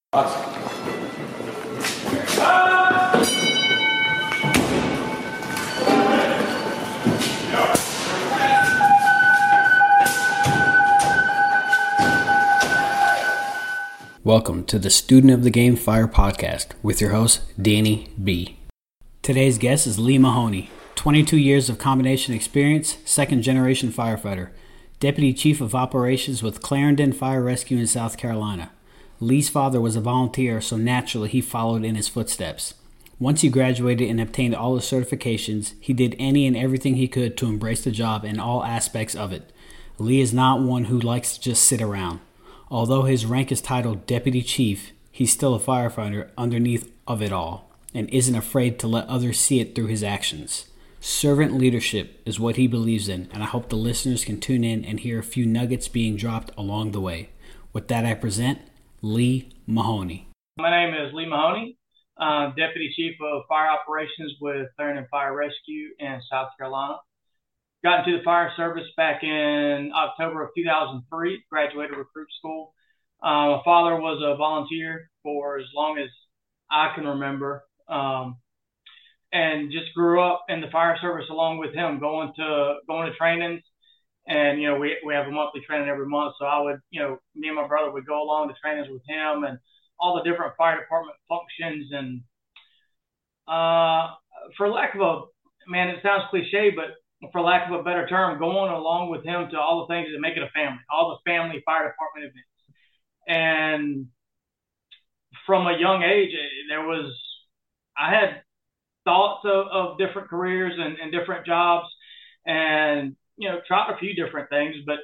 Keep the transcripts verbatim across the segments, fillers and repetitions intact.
Welcome to the Student of the Game Fire podcast with your host, Danny B. Today's guest is Lee Mahoney, twenty-two years of combination experience, second generation firefighter, Deputy Chief of Operations with Clarendon Fire Rescue in South Carolina. Lee's father was a volunteer, so naturally he followed in his footsteps. Once he graduated and obtained all his certifications, he did any and everything he could to embrace the job and all aspects of it. Lee is not one who likes to just sit around. Although his rank is titled Deputy Chief, he's still a firefighter underneath of it all and isn't afraid to let others see it through his actions. Servant leadership is what he believes in, and I hope the listeners can tune in and hear a few nuggets being dropped along the way. With that, I present Lee Mahoney. My name is Lee Mahoney, uh, Deputy Chief of Fire Operations with Clarendon Fire Rescue in South Carolina. Got into the fire service back in October of two thousand three, graduated recruit school. Uh, my father was a volunteer for as long as I can remember, um, and just grew up in the fire service along with him, going to going to trainings. And, you know, we we have a monthly training every month. So I would, you know, me and my brother would go along to trainings with him and all the different fire department functions. And uh, for lack of a, man, it sounds cliche, but for lack of a better term, going along with him to all the things that make it a family, all the family fire department events. And from a young age, there was, I had thoughts of, of different careers and, and different jobs and, you know, tried a few different things, but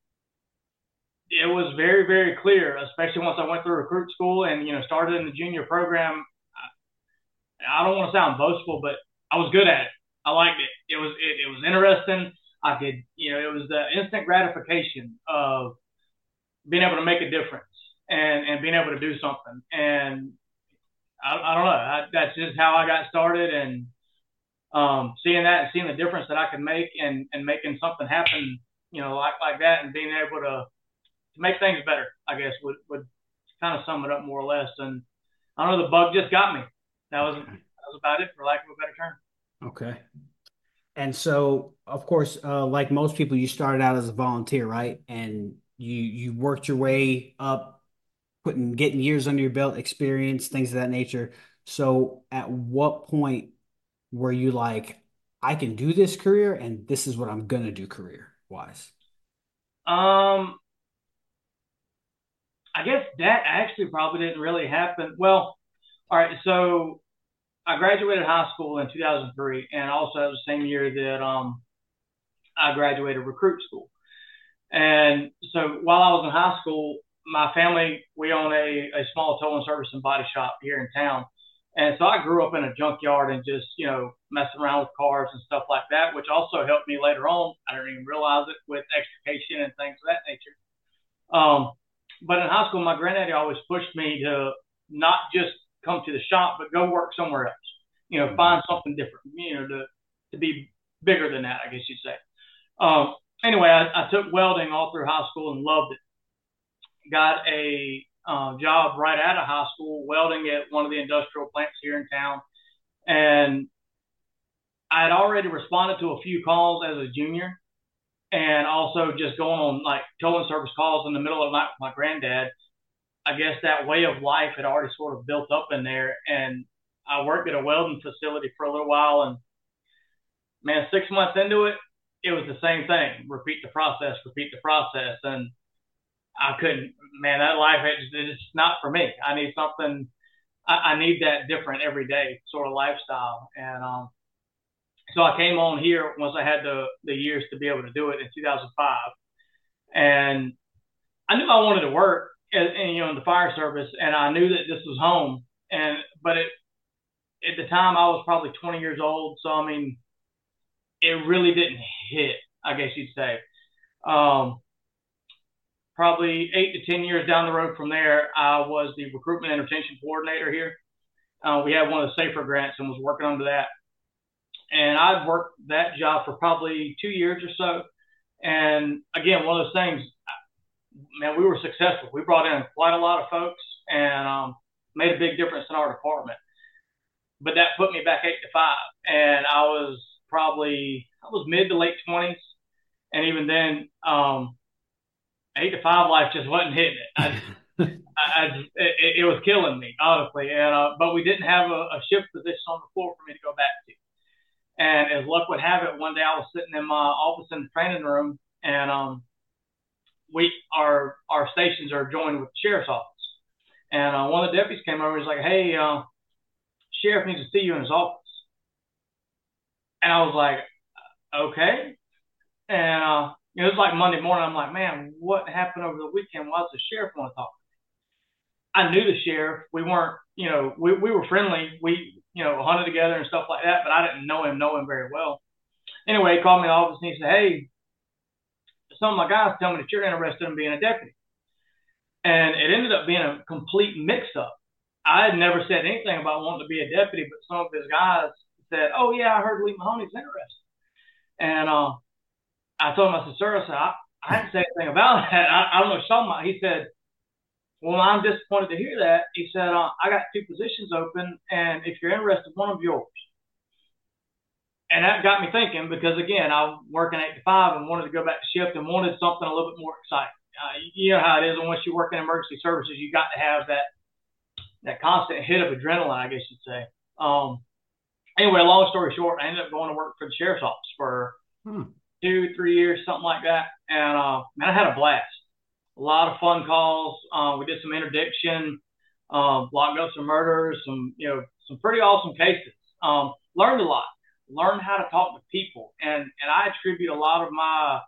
it was very, very clear, especially once I went through recruit school and, you know, started in the junior program. I, I don't want to sound boastful, but I was good at it. I liked it. It was it, it was interesting. I could, you know, it was the instant gratification of being able to make a difference and, and being able to do something. And I, I don't know. I, that's just how I got started. And um, seeing that and seeing the difference that I could make and, and making something happen, you know, like like that, and being able to to make things better, I guess would would kind of sum it up more or less. And I don't know, the bug just got me. That was that was about it, for lack of a better term. Okay. And so, of course, uh, like most people, you started out as a volunteer, right? And you you worked your way up, putting getting years under your belt, experience, things of that nature. So at what point were you like, I can do this career and this is what I'm going to do career-wise? Um, I guess that actually probably didn't really happen. Well, all right, so I graduated high school in two thousand three, and also it was the same year that um, I graduated recruit school. And so while I was in high school, my family, we own a, a small towing service and body shop here in town. And so I grew up in a junkyard and just, you know, messing around with cars and stuff like that, which also helped me later on. I didn't even realize it, with extrication and things of that nature. Um, but in high school, my granddaddy always pushed me to not just come to the shop, but go work somewhere else, you know, find something different, you know, to, to be bigger than that, I guess you'd say. Um, anyway, I, I took welding all through high school and loved it. Got a uh, job right out of high school, welding at one of the industrial plants here in town. And I had already responded to a few calls as a junior, and also just going on like towing service calls in the middle of the night with my granddad. I guess that way of life had already sort of built up in there. And I worked at a welding facility for a little while, and man, six months into it, it was the same thing. Repeat the process, repeat the process. And I couldn't, man, that life, it's, it's not for me. I need something, I, I need that different every day sort of lifestyle. And um, so I came on here once I had the, the years to be able to do it in two thousand five. And I knew I wanted to work, and, and, you know, in the fire service, and I knew that this was home. And, but it, at the time I was probably twenty years old. So, I mean, it really didn't hit, I guess you'd say. Um, probably eight to ten years down the road from there, I was the recruitment and retention coordinator here. Uh, we had one of the SAFER grants and was working under that. And I'd worked that job for probably two years or so. And again, one of those things, man, we were successful. We brought in quite a lot of folks, and um, made a big difference in our department. But that put me back eight to five, and I was probably I was mid to late twenties, and even then, um, eight to five life just wasn't hitting it. I, I, I it, it was killing me, honestly. And uh, but we didn't have a, a shift position on the floor for me to go back to. And as luck would have it, one day I was sitting in my office in the training room, and um, we our our stations are joined with the sheriff's office. And uh, one of the deputies came over and was like, "Hey, uh, sheriff needs to see you in his office." And I was like, "Okay." And uh, it was like Monday morning. I'm like, "Man, what happened over the weekend? Why does the sheriff want to talk?" I knew the sheriff. We weren't, you know, we, we were friendly. We, you know, hunted together and stuff like that, but I didn't know him, know him very well. Anyway, he called me in the office and he said, "Hey, some of my guys tell me that you're interested in being a deputy." And it ended up being a complete mix-up. I had never said anything about wanting to be a deputy, but some of his guys said, "Oh, yeah, I heard Lee Mahoney's interested." And uh, I told him, I said, "Sir," I said, I, I didn't say anything about that. I, I don't know what you're talking about. He said, "Well, I'm disappointed to hear that." He said, uh, "I got two positions open, and if you're interested, one of yours." And that got me thinking because, again, I was working eight to five and wanted to go back to shift and wanted something a little bit more exciting. Uh, you know how it is, and once you work in emergency services, you got to have that that constant hit of adrenaline, I guess you'd say. Um, anyway, long story short, I ended up going to work for the sheriff's office for hmm. two, three years, something like that. And uh, man, I had a blast. A lot of fun calls. Uh, we did some interdiction, um, locked up some murders, some you know some pretty awesome cases. Um, learned a lot. Learned how to talk to people, and and I attribute a lot of my,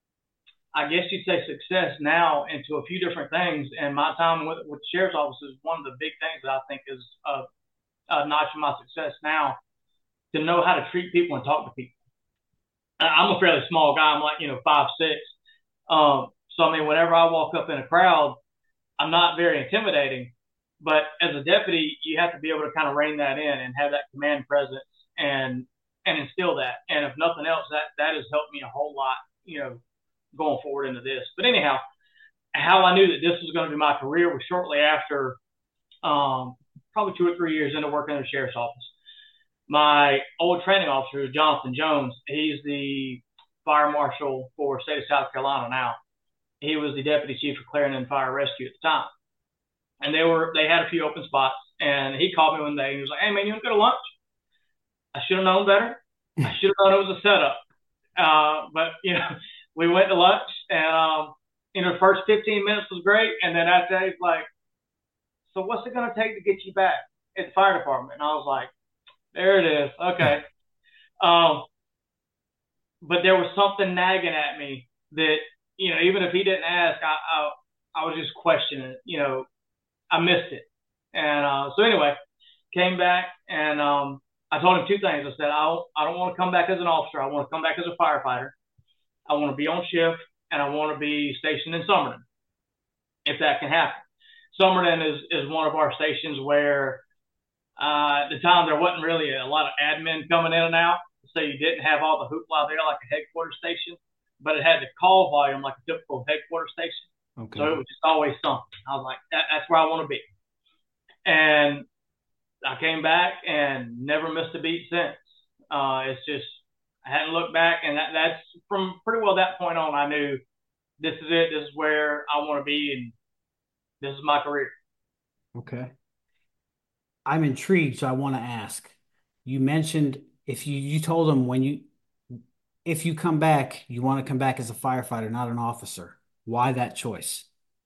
I guess you'd say, success now into a few different things. And my time with, with the sheriff's office is one of the big things that I think is a, a notch in my success now, to know how to treat people and talk to people. I'm a fairly small guy. I'm like, you know, five, six. Um, so, I mean, whenever I walk up in a crowd, I'm not very intimidating. But as a deputy, you have to be able to kind of rein that in and have that command presence and and instill that. And if nothing else, that, that has helped me a whole lot, you know, going forward into this. But anyhow, how I knew that this was going to be my career was shortly after, um, probably two or three years into working in the sheriff's office. My old training officer, Jonathan Jones, he's the fire marshal for the state of South Carolina now. He was the deputy chief of Clarendon Fire Rescue at the time. And they were they had a few open spots. And he called me one day and he was like, "Hey, man, you want to go to lunch?" I should have known better. I should have known it was a setup. Uh, but, you know, we went to lunch, and, um, you know, the first fifteen minutes was great. And then after that, he's like, "So what's it going to take to get you back at the fire department?" And I was like, there it is. Okay. Um, but there was something nagging at me that, you know, even if he didn't ask, I, I, I was just questioning it. You know, I missed it. And uh, so anyway, came back, and um, I told him two things. I said, I don't, I don't want to come back as an officer. I want to come back as a firefighter. I want to be on shift, and I want to be stationed in Summerton, if that can happen. Summerton is, is one of our stations where uh, at the time there wasn't really a lot of admin coming in and out, so you didn't have all the hoopla there like a headquarters station, but it had the call volume like a typical headquarters station. Okay. So it was just always something. I was like, that, that's where I want to be. And I came back and never missed a beat since. Uh, it's just, I hadn't looked back, and that, that's from pretty well that point on, I knew this is it. This is where I want to be, and this is my career. Okay. I'm intrigued, so I want to ask. You mentioned if you, you told them when you, if you come back, you want to come back as a firefighter, not an officer. Why that choice?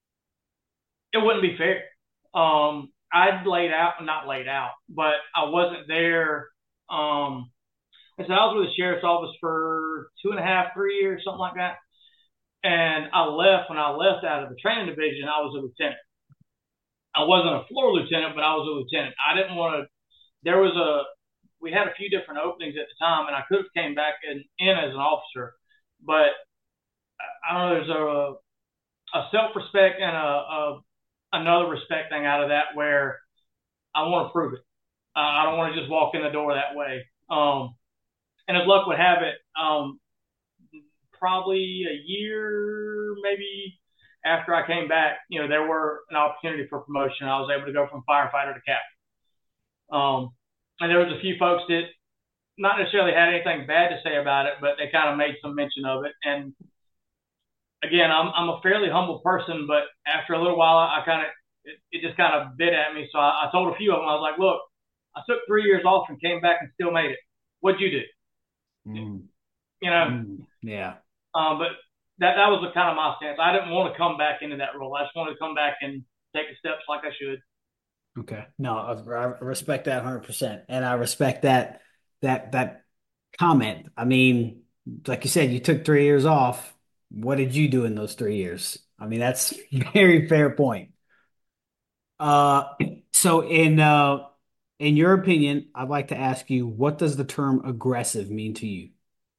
It wouldn't be fair. Um, I'd laid out, not laid out, but I wasn't there. Um, I said I was with the sheriff's office for two and a half, three years, something like that. And I left, when I left out of the training division, I was a lieutenant. I wasn't a floor lieutenant, but I was a lieutenant. I didn't want to, there was a, we had a few different openings at the time, and I could have came back in, in as an officer, but I don't know, there's a, a self-respect and a, a another respect thing out of that where I want to prove it. Uh, I don't want to just walk in the door that way. Um, and as luck would have it, um, probably a year, maybe after I came back, you know, there were an opportunity for promotion. I was able to go from firefighter to captain. Um, and there was a few folks that not necessarily had anything bad to say about it, but they kind of made some mention of it. And again, I'm I'm a fairly humble person, but after a little while, I, I kind of it, it just kind of bit at me. So I, I told a few of them, I was like, look, I took three years off and came back and still made it. What'd you do? Mm. You know, mm. yeah. Um, but that that was the kind of my stance. I didn't want to come back into that role. I just wanted to come back and take the steps like I should. Okay. No, I, I respect that one hundred percent. And I respect that that that comment. I mean, like you said, you took three years off. What did you do in those three years? I mean, that's a very fair point. Uh, so in uh in your opinion, I'd like to ask you, what does the term aggressive mean to you?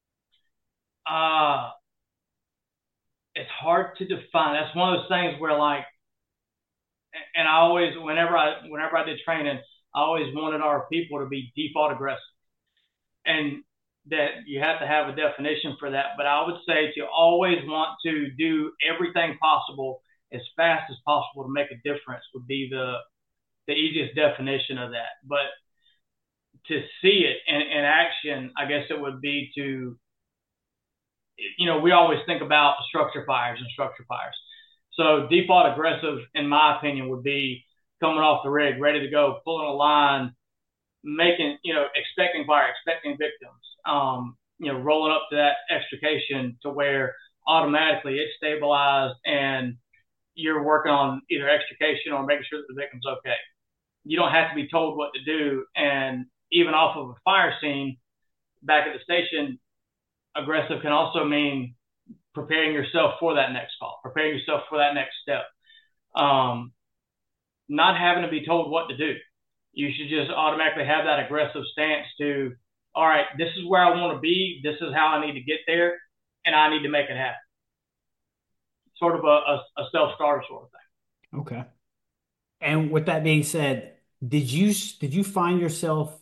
Uh, it's hard to define. That's one of those things where like, and I always, whenever I, whenever I did training, I always wanted our people to be default aggressive, and that you have to have a definition for that. But I would say to always want to do everything possible as fast as possible to make a difference would be the the easiest definition of that. But to see it in, in action, I guess it would be to, you know, we always think about structure fires and structure fires. So default aggressive, in my opinion, would be coming off the rig, ready to go, pulling a line, making, you know, expecting fire, expecting victims, um, you know, rolling up to that extrication to where automatically it's stabilized and you're working on either extrication or making sure that the victim's okay. You don't have to be told what to do. And even off of a fire scene back at the station, aggressive can also mean preparing yourself for that next call, preparing yourself for that next step. Um, not having to be told what to do. You should just automatically have that aggressive stance to, all right, this is where I want to be. This is how I need to get there, and I need to make it happen. Sort of a, a, a self-starter sort of thing. Okay. And with that being said, did you did you find yourself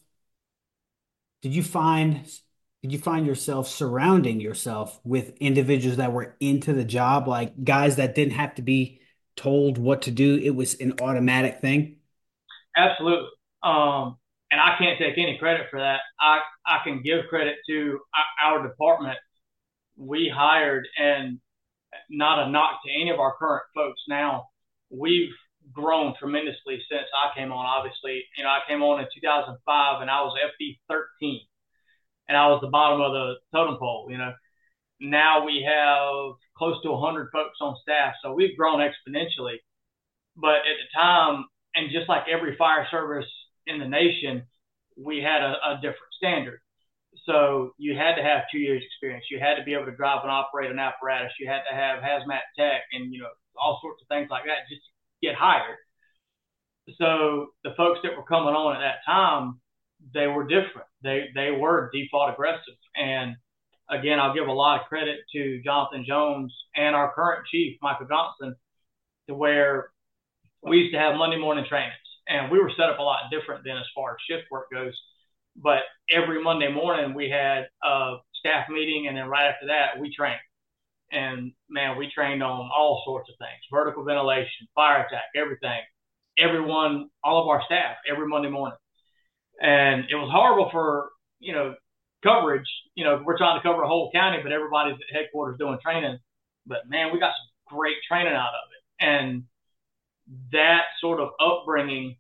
did you find did you find yourself surrounding yourself with individuals that were into the job, like guys that didn't have to be told what to do? It was an automatic thing. Absolutely. Um, and I can't take any credit for that. I, I can give credit to our department. We hired, and not a knock to any of our current folks now, we've grown tremendously since I came on. Obviously, you know, I came on in two thousand five and I was F D thirteen and I was the bottom of the totem pole, you know. Now we have close to one hundred folks on staff. So we've grown exponentially. But at the time, and just like every fire service in the nation, we had a, a different standard. So you had to have two years experience. You had to be able to drive and operate an apparatus. You had to have hazmat tech and, you know, all sorts of things like that just to get hired. So the folks that were coming on at that time, they were different. They they were default aggressive. And again, I'll give a lot of credit to Jonathan Jones and our current chief, Michael Johnson, to where we used to have Monday morning trainings. And we were set up a lot different than as far as shift work goes. But every Monday morning we had a staff meeting, and then right after that we trained. And man, we trained on all sorts of things: vertical ventilation, fire attack, everything. Everyone, all of our staff, every Monday morning. And it was horrible for, you know, coverage. You know, we're trying to cover a whole county, but everybody's at headquarters doing training. But man, we got some great training out of it. And that sort of upbringing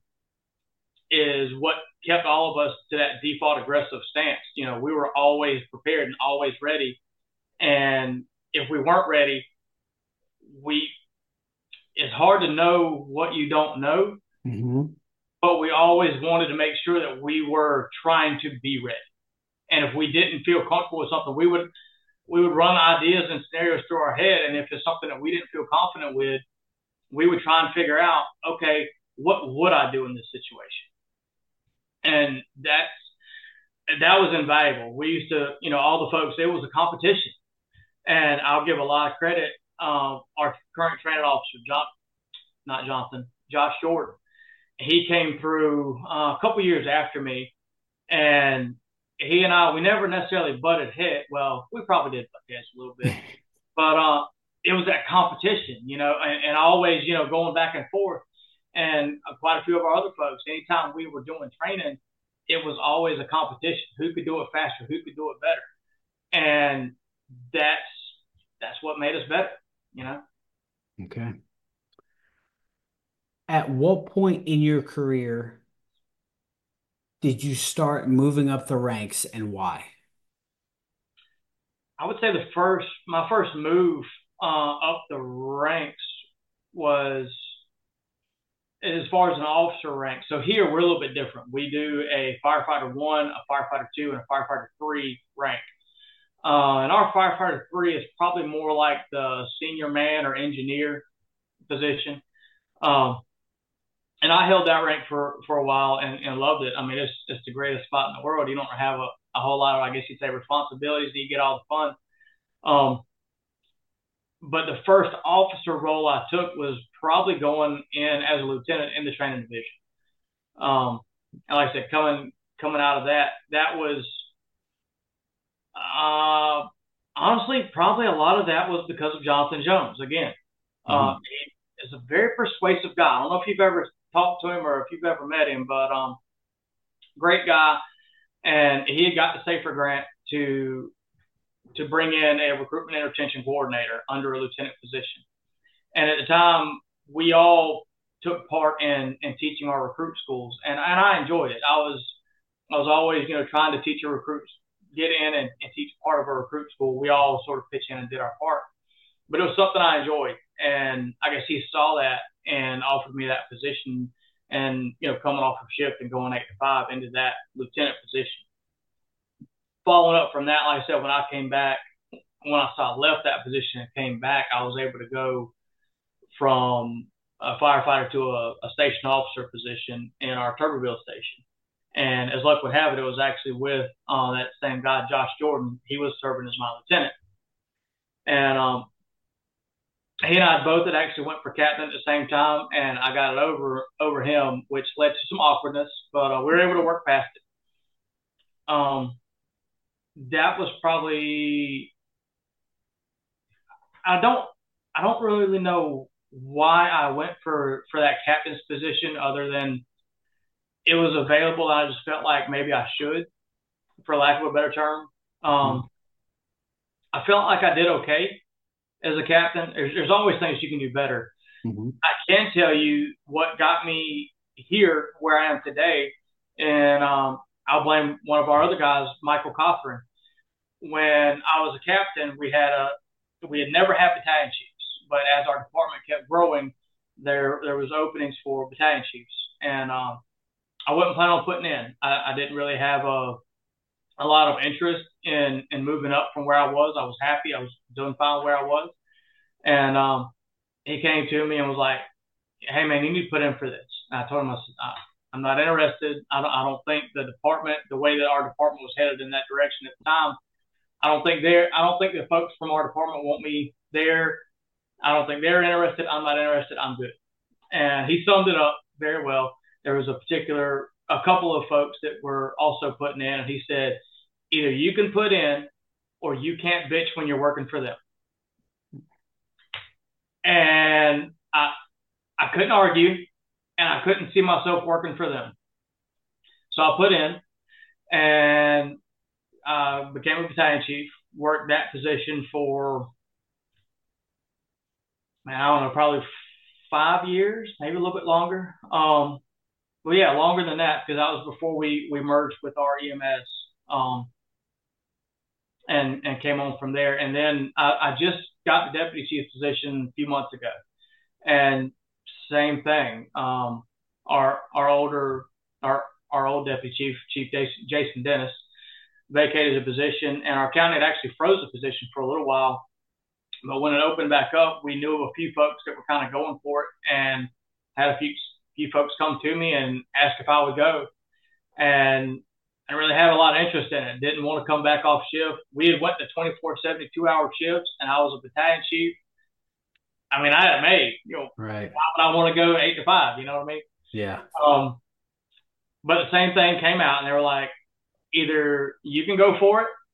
is what kept all of us to that default aggressive stance. You know, we were always prepared and always ready. And if we weren't ready, we, it's hard to know what you don't know, mm-hmm. but we always wanted to make sure that we were trying to be ready. And if we didn't feel comfortable with something, we would, we would run ideas and scenarios through our head. And if it's something that we didn't feel confident with, we would try and figure out, okay, what would I do in this situation? And that's, that was invaluable. We used to, you know, all the folks, it was a competition. And I'll give a lot of credit. Um, our current training officer, John, not Jonathan, Josh Jordan, he came through uh, a couple years after me. And he and I, we never necessarily butted heads. Well, we probably did butt heads a little bit. But uh, it was that competition, you know, and, and always, you know, going back and forth. And quite a few of our other folks, anytime we were doing training, it was always a competition. Who could do it faster? Who could do it better? And that's that's what made us better, you know. Okay. At what point in your career did you start moving up the ranks and why? I would say the first, my first move uh, up the ranks was as far as an officer rank. So here we're a little bit different. We do a firefighter one, a firefighter two, and a firefighter three rank. Uh, and our firefighter three is probably more like the senior man or engineer position. Um, and I held that rank for, for a while and, and loved it. I mean, it's it's the greatest spot in the world. You don't have a, a whole lot of, I guess you'd say, responsibilities, and you get all the fun. Um, but the first officer role I took was probably going in as a lieutenant in the training division. Um, and like I said, coming coming out of that, that was uh, honestly probably a lot of that was because of Jonathan Jones. Again, mm-hmm. uh, he is a very persuasive guy. I don't know if you've ever talked to him or if you've ever met him, but um, great guy. And he had got the Safer grant to to bring in a recruitment and retention coordinator under a lieutenant position. And at the time, we all took part in, in teaching our recruit schools, and, and I enjoyed it. I was I was always, you know, trying to teach a recruit, get in and, and teach part of a recruit school. We all sort of pitched in and did our part. But it was something I enjoyed, and I guess he saw that and offered me that position. And, you know, coming off of shift and going eight to five into that lieutenant position. Following up from that, like I said, when I came back, when I saw I left that position and came back, I was able to go from a firefighter to a, a station officer position in our Tuberville station. And as luck would have it, it was actually with uh, that same guy, Josh Jordan. He was serving as my lieutenant. And um, he and I both had actually went for captain at the same time, and I got it over over him, which led to some awkwardness, but uh, we were able to work past it. Um, that was probably, I don't, I don't really know why I went for, for that captain's position other than it was available. And I just felt like maybe I should, for lack of a better term. Um, mm-hmm. I felt like I did okay as a captain. There's, there's always things you can do better. Mm-hmm. I can tell you what got me here where I am today. And, um, I'll blame one of our other guys, Michael Cochran. When I was a captain, we had a we had never had battalion chiefs, but as our department kept growing, there there was openings for battalion chiefs, and um, I wasn't planning on putting in. I, I didn't really have a a lot of interest in in moving up from where I was. I was happy. I was doing fine where I was, and um, he came to me and was like, "Hey man, you need to put in for this." And I told him, I said, I, I'm not interested. I don't, I don't think the department, the way that our department was headed in that direction at the time, I don't think they're, I don't think the folks from our department want me there. I don't think they're interested. I'm not interested. I'm good. And he summed it up very well. There was a particular, a couple of folks that were also putting in, and he said, either you can put in or you can't bitch when you're working for them. And I, I couldn't argue. And I couldn't see myself working for them. So I put in and uh, became a battalion chief, worked that position for, man, I don't know, probably five years, maybe a little bit longer. Um, well, yeah, longer than that, because that was before we, we merged with our E M S um, and, and came on from there. And then I, I just got the deputy chief position a few months ago. And same thing. Um, our our older our our old deputy chief, Chief Jason Dennis, vacated the position, and our county had actually froze the position for a little while. But when it opened back up, we knew of a few folks that were kind of going for it, and had a few few folks come to me and ask if I would go. And I really had a lot of interest in it. Didn't want to come back off shift. We had went to twenty-four, seventy-two hour shifts, and I was a battalion chief. I mean, I had it made, you know, right. Why would I want to go eight to five? You know what I mean? Yeah. Um, but the same thing came out, and they were like, either you can go for it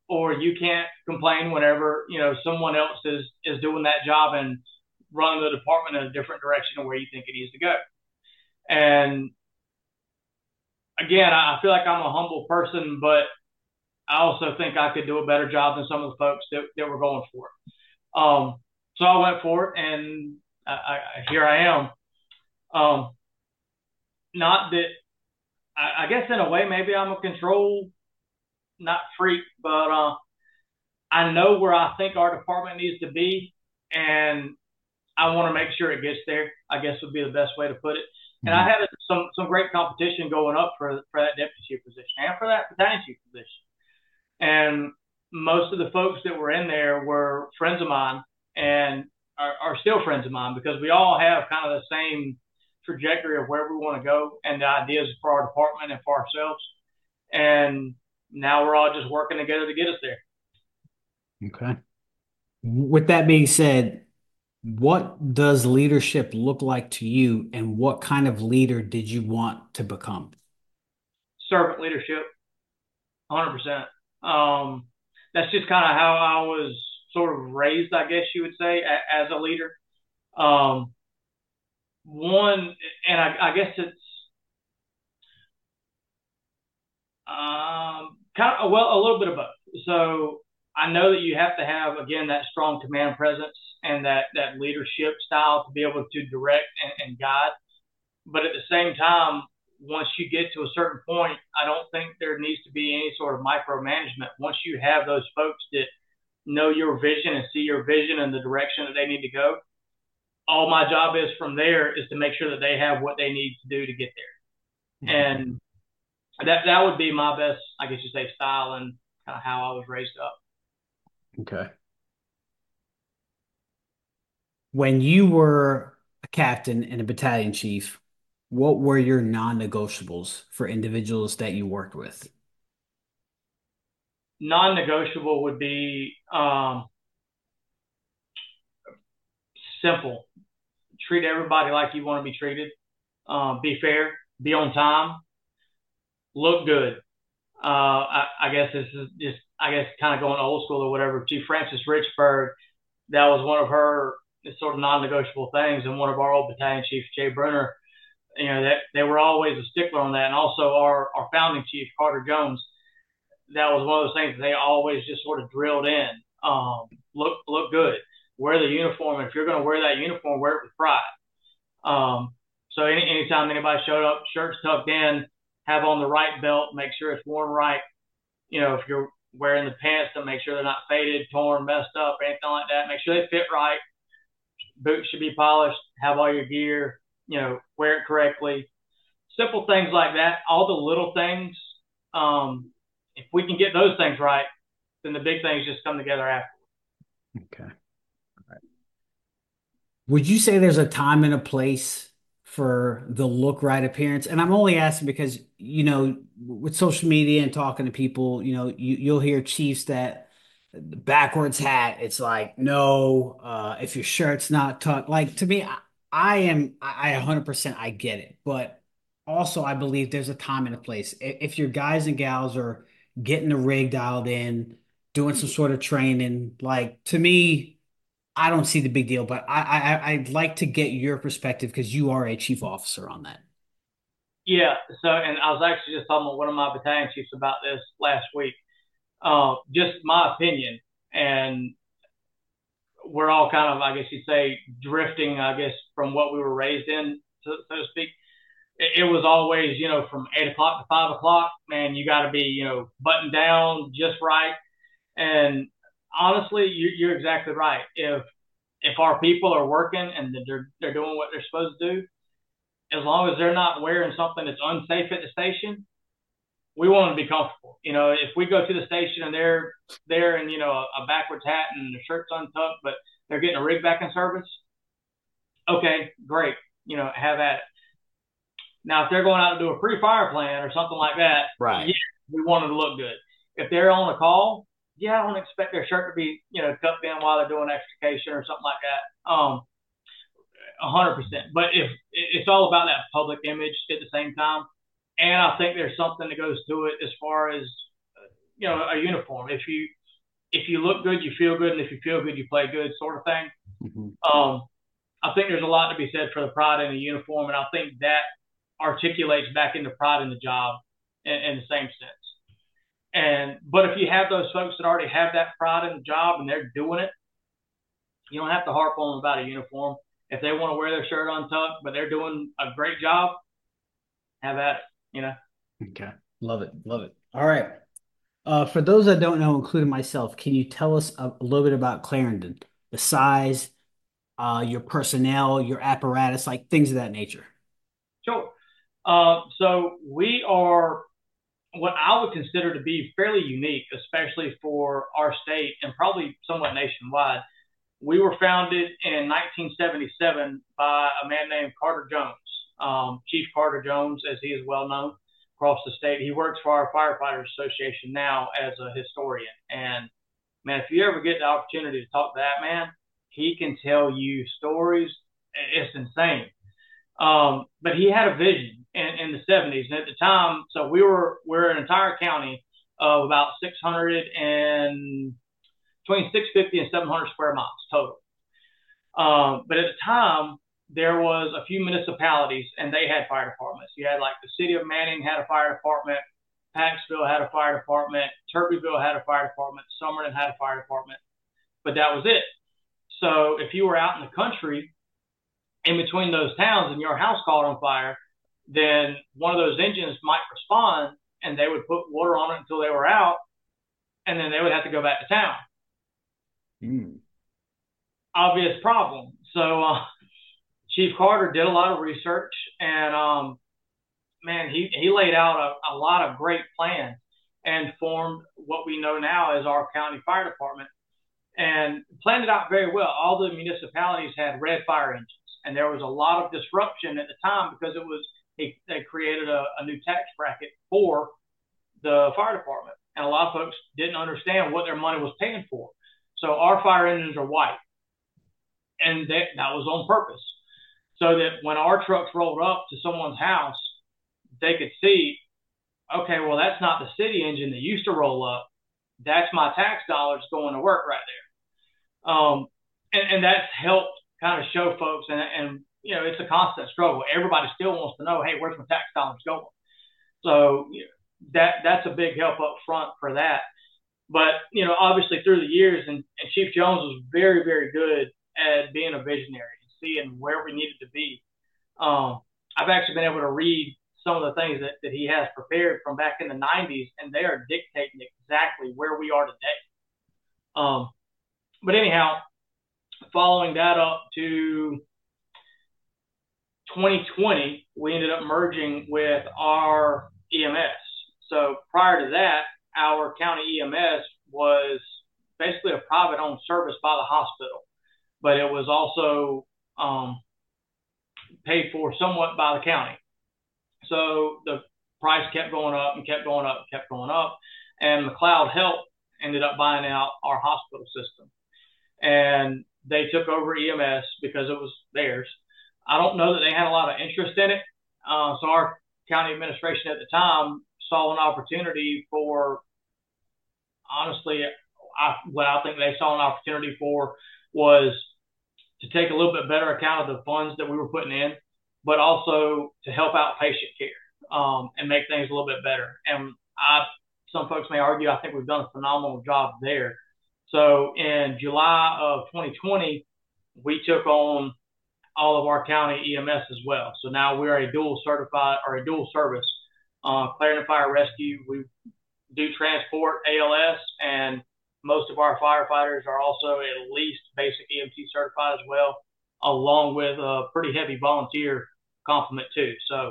or you can't complain whenever, you know, someone else is, is doing that job and running the department in a different direction of where you think it needs to go. And again, I feel like I'm a humble person, but I also think I could do a better job than some of the folks that, that were going for it. Um, so I went for it, and I, I, here I am. Um, not that I, I guess in a way maybe I'm a control not freak, but uh, I know where I think our department needs to be, and I want to make sure it gets there, I guess would be the best way to put it. And mm-hmm. I had some some great competition going up for for that deputy chief position and for that battalion chief position. And most of the folks that were in there were friends of mine and are, are still friends of mine, because we all have kind of the same trajectory of where we want to go and the ideas for our department and for ourselves. And now we're all just working together to get us there. Okay. With that being said, what does leadership look like to you, and what kind of leader did you want to become? Servant leadership, one hundred percent. Um, that's just kind of how I was sort of raised, I guess you would say, a, as a leader. Um, one, and I, I guess it's um, kind of, well, a little bit of both. So I know that you have to have, again, that strong command presence and that, that leadership style to be able to direct and, and guide. But at the same time, once you get to a certain point, I don't think there needs to be any sort of micromanagement. Once you have those folks that know your vision and see your vision and the direction that they need to go, all my job is from there is to make sure that they have what they need to do to get there. Mm-hmm. And that that would be my best, I guess you say, style and kind of how I was raised up. Okay. When you were a captain and a battalion chief, what were your non-negotiables for individuals that you worked with? Non-negotiable would be um, simple. Treat everybody like you want to be treated. Um, be fair. Be on time. Look good. Uh, I, I guess this is just, I guess, kind of going old school or whatever. Chief Frances Richburg, that was one of her sort of non-negotiable things. And one of our old battalion chiefs, Jay Brunner, you know, that they were always a stickler on that. And also our, our founding chief, Carter Jones, that was one of those things that they always just sort of drilled in. Um, look, look good. Wear the uniform. If you're going to wear that uniform, wear it with pride. Um, so any, anytime anybody showed up, shirts tucked in, have on the right belt, make sure it's worn right. You know, if you're wearing the pants, to make sure they're not faded, torn, messed up, or anything like that. Make sure they fit right. Boots should be polished. Have all your gear. You know, wear it correctly. Simple things like that. All the little things. Um, if we can get those things right, then the big things just come together after. Okay. All right. Would you say there's a time and a place for the look right appearance? And I'm only asking because, you know, with social media and talking to people, you know, you, you'll hear chiefs that the backwards hat, it's like, no, uh, if your shirt's not tucked. Like, to me, I, I am, I one hundred percent, I get it. But also, I believe there's a time and a place. If your guys and gals are getting the rig dialed in, doing some sort of training, like, to me, I don't see the big deal, but I, I I'd like to get your perspective because you are a chief officer on that. Yeah. So, and I was actually just talking with one of my battalion chiefs about this last week. Uh, just my opinion, and we're all kind of, I guess you'd say, drifting, I guess, from what we were raised in, so, so to speak. It, it was always, you know, from eight o'clock to five o'clock, man, you got to be, you know, buttoned down just right. And honestly, you, you're exactly right. If if our people are working and they're they're doing what they're supposed to do, as long as they're not wearing something that's unsafe at the station, we want them to be comfortable. You know, if we go to the station and they're there in, you know, a, a backwards hat and their shirt's untucked, but they're getting a rig back in service, okay, great. You know, have at it. Now, if they're going out to do a pre-fire plan or something like that, right? Yeah, we want them to look good. If they're on a call, yeah, I don't expect their shirt to be, you know, tucked in while they're doing extrication or something like that. Um, a hundred percent. But if it's all about that public image at the same time, and I think there's something that goes to it as far as, you know, a uniform. If you if you look good, you feel good, and if you feel good, you play good, sort of thing. Mm-hmm. Um, I think there's a lot to be said for the pride in the uniform, and I think that articulates back into pride in the job in, in the same sense. And but if you have those folks that already have that pride in the job and they're doing it, you don't have to harp on them about a uniform. If they want to wear their shirt untucked, but they're doing a great job, have at it. You know. Okay. Love it. Love it. All right. Uh, for those that don't know, including myself, can you tell us a, a little bit about Clarendon, the size, uh, your personnel, your apparatus, like things of that nature? Sure. Uh, so we are what I would consider to be fairly unique, especially for our state and probably somewhat nationwide. We were founded in nineteen seventy-seven by a man named Carter Jones, um, Chief Carter Jones, as he is well known across the state. He works for our Firefighters Association now as a historian. And man, if you ever get the opportunity to talk to that man, he can tell you stories. It's insane. Um, but he had a vision in, in the seventies. And at the time, so we were, we're an entire county of about six hundred and between six hundred fifty and seven hundred square miles total. Um, but at the time, there was a few municipalities and they had fire departments. You had like the city of Manning had a fire department, Paxville had a fire department, Turbyville had a fire department, Summerton had a fire department, but that was it. So if you were out in the country in between those towns and your house caught on fire, then one of those engines might respond and they would put water on it until they were out, and then they would have to go back to town. Mm. Obvious problem. So uh, Chief Carter did a lot of research, and um, man, he, he laid out a, a lot of great plans and formed what we know now as our county fire department, and planned it out very well. All the municipalities had red fire engines, and there was a lot of disruption at the time because it was they, they created a, a new tax bracket for the fire department, and a lot of folks didn't understand what their money was paying for. So our fire engines are white, and that, that was on purpose, so that when our trucks rolled up to someone's house, they could see, okay, well, that's not the city engine that used to roll up. That's my tax dollars going to work right there. Um, and, and that's helped kind of show folks, and, and, you know, it's a constant struggle. Everybody still wants to know, hey, where's my tax dollars going? So you know, that that's a big help up front for that. But, you know, obviously through the years, and, and Chief Jones was very, very good at being a visionary and seeing where we needed to be. Um, I've actually been able to read some of the things that, that he has prepared from back in the nineties, and they are dictating exactly where we are today. Um, but anyhow, following that up to twenty twenty, we ended up merging with our E M S. So prior to that, our county E M S was basically a private owned service by the hospital, but it was also um, paid for somewhat by the county. So the price kept going up and kept going up and kept going up. And McLeod Health ended up buying out our hospital system. And they took over E M S because it was theirs. I don't know that they had a lot of interest in it. Uh, so our county administration at the time saw an opportunity for, honestly, I, what I think they saw an opportunity for was to take a little bit better account of the funds that we were putting in, but also to help out patient care um, and make things a little bit better. And I, some folks may argue, I think we've done a phenomenal job there. So in July of twenty twenty, we took on all of our county E M S as well. So now we're a dual certified or a dual service, uh, Clarendon Fire Rescue. We do transport A L S, and most of our firefighters are also at least basic E M T certified as well, along with a pretty heavy volunteer complement too. So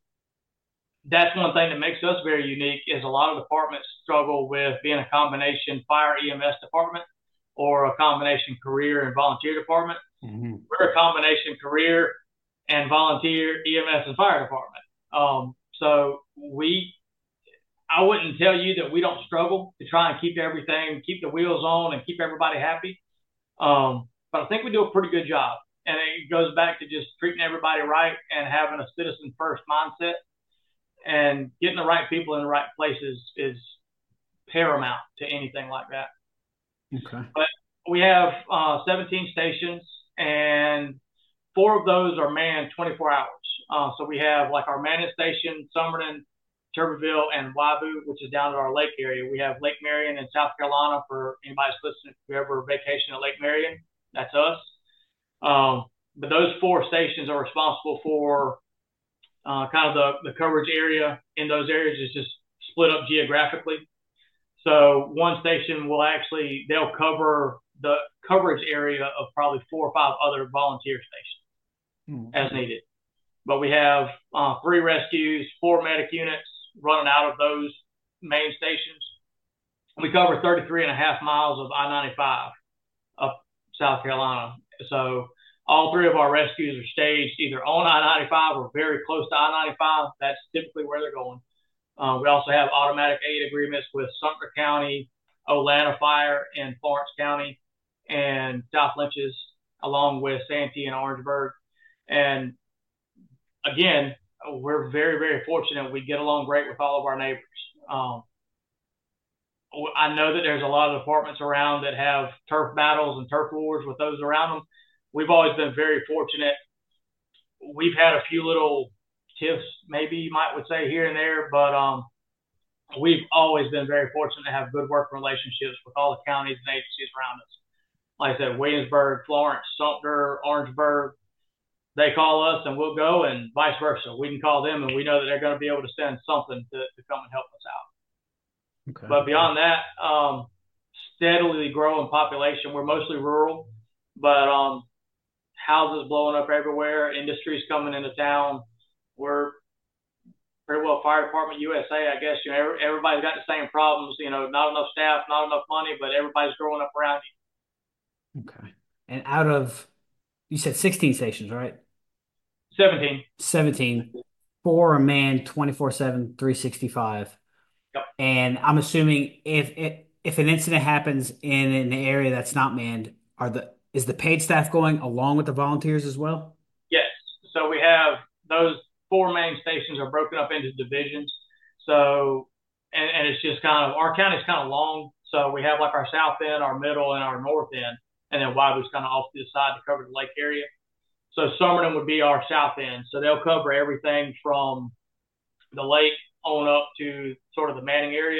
that's one thing that makes us very unique is a lot of departments struggle with being a combination fire E M S department or a combination career and volunteer department. Mm-hmm. We're a combination career and volunteer E M S and fire department. Um, so we, I wouldn't tell you that we don't struggle to try and keep everything, keep the wheels on and keep everybody happy. Um, but I think we do a pretty good job. And it goes back to just treating everybody right and having a citizen first mindset, and getting the right people in the right places is paramount to anything like that. Okay. But we have uh, seventeen stations, and four of those are manned twenty-four hours. Uh, so we have like our manning station, Summerton, Tuberville, and Waibu, which is down at our lake area. We have Lake Marion in South Carolina for anybody's listening. If you ever vacation at Lake Marion, that's us. Um, but those four stations are responsible for uh, kind of the, the coverage area in those areas is just split up geographically. So one station will actually, they'll cover the coverage area of probably four or five other volunteer stations mm-hmm. as needed. But we have uh, three rescues, four medic units running out of those main stations. We cover thirty-three and a half miles of I ninety-five up South Carolina. So all three of our rescues are staged either on I ninety-five or very close to I ninety-five. That's typically where they're going. Uh, we also have automatic aid agreements with Sumter County, Olana Fire in Florence County, and South Lynches, along with Santee and Orangeburg. And again, we're very, very fortunate. We get along great with all of our neighbors. Um, I know that there's a lot of departments around that have turf battles and turf wars with those around them. We've always been very fortunate. We've had a few little tiffs, maybe you might would say here and there, but um, we've always been very fortunate to have good working relationships with all the counties and agencies around us. Like I said, Williamsburg, Florence, Sumter, Orangeburg, they call us and we'll go, and vice versa. We can call them and we know that they're going to be able to send something to, to come and help us out. Okay. But beyond that, um, steadily growing population. We're mostly rural, but um, houses blowing up everywhere, industries coming into town. We're pretty well Fire Department U S A, I guess. You know, everybody's got the same problems. You know, not enough staff, not enough money, but everybody's growing up around you. Okay. And out of, you said sixteen stations, right? seventeen. seventeen. Four are manned twenty-four seven, three sixty-five. Yep. And I'm assuming if it, if an incident happens in an area that's not manned, are the is the paid staff going along with the volunteers as well? Yes. So we have those four main stations are broken up into divisions. So, and, and it's just kind of, our county's kind of long. So we have like our south end, our middle, and our north end. And then Waibu's kind of off to the side to cover the lake area. So Summerton would be our south end. So they'll cover everything from the lake on up to sort of the Manning area.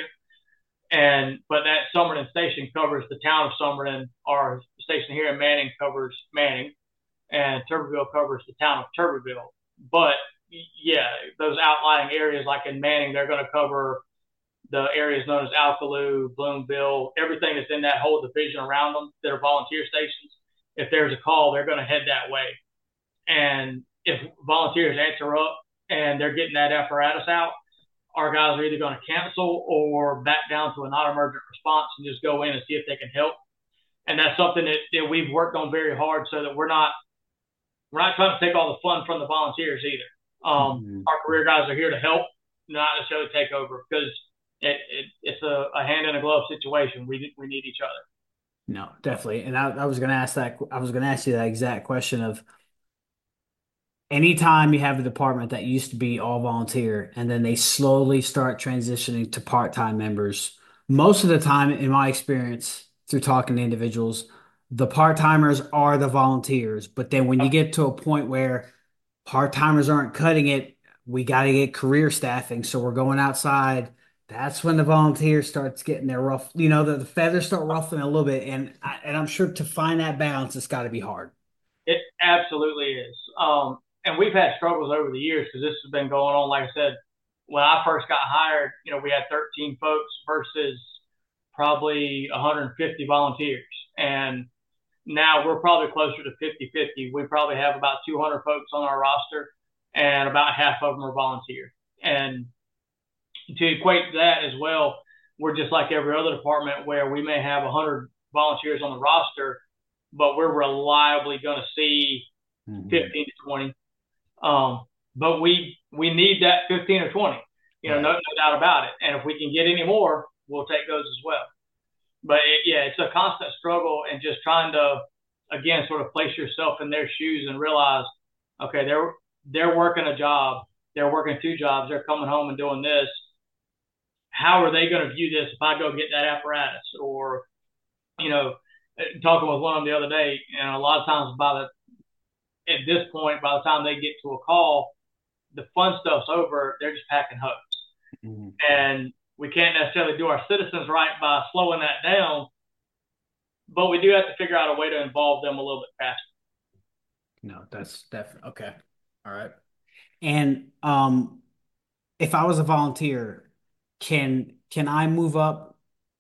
And, but that Summerton station covers the town of Summerton. Our station here in Manning covers Manning, and Tuberville covers the town of Tuberville. But yeah, those outlying areas like in Manning, they're going to cover the areas known as Alkaloo, Bloomville, everything that's in that whole division around them that are volunteer stations. If there's a call, they're going to head that way. And if volunteers answer up and they're getting that apparatus out, our guys are either going to cancel or back down to a non-emergent response and just go in and see if they can help. And that's something that, that we've worked on very hard so that we're not we're not trying to take all the fun from the volunteers either. Um, mm-hmm. Our career guys are here to help, not necessarily take over, because it, it, it's a, a hand in a glove situation. We we need each other. No, definitely. And I, I was going to ask that. I was going to ask you that exact question of, anytime you have a department that used to be all volunteer and then they slowly start transitioning to part-time members, most of the time, in my experience, through talking to individuals, the part-timers are the volunteers. But then when you get to a point where part-timers aren't cutting it, we got to get career staffing. So we're going outside. That's when the volunteer starts getting their rough, you know, the, the feathers start ruffling a little bit. And, I, and I'm sure to find that balance, it's got to be hard. It absolutely is. Um, And we've had struggles over the years because this has been going on. Like I said, when I first got hired, you know, we had thirteen folks versus probably one hundred fifty volunteers. And now we're probably closer to fifty fifty. We probably have about two hundred folks on our roster, and about half of them are volunteer. And to equate that as well, we're just like every other department where we may have one hundred volunteers on the roster, but we're reliably going to see mm-hmm. fifteen to twenty. Um, but we we need that fifteen or twenty, you know, right. no, no doubt about it. And if we can get any more, we'll take those as well. But it, yeah, it's a constant struggle, and just trying to, again, sort of place yourself in their shoes and realize, okay, they're they're working a job, they're working two jobs, they're coming home and doing this. How are they going to view this if I go get that apparatus? Or you know, talking with one of them the other day, and a lot of times by the at this point, by the time they get to a call, the fun stuff's over. They're just packing hose, Mhm. and we can't necessarily do our citizens right by slowing that down, but we do have to figure out a way to involve them a little bit faster. No, that's definitely okay. All right. And um, if I was a volunteer, can can I move up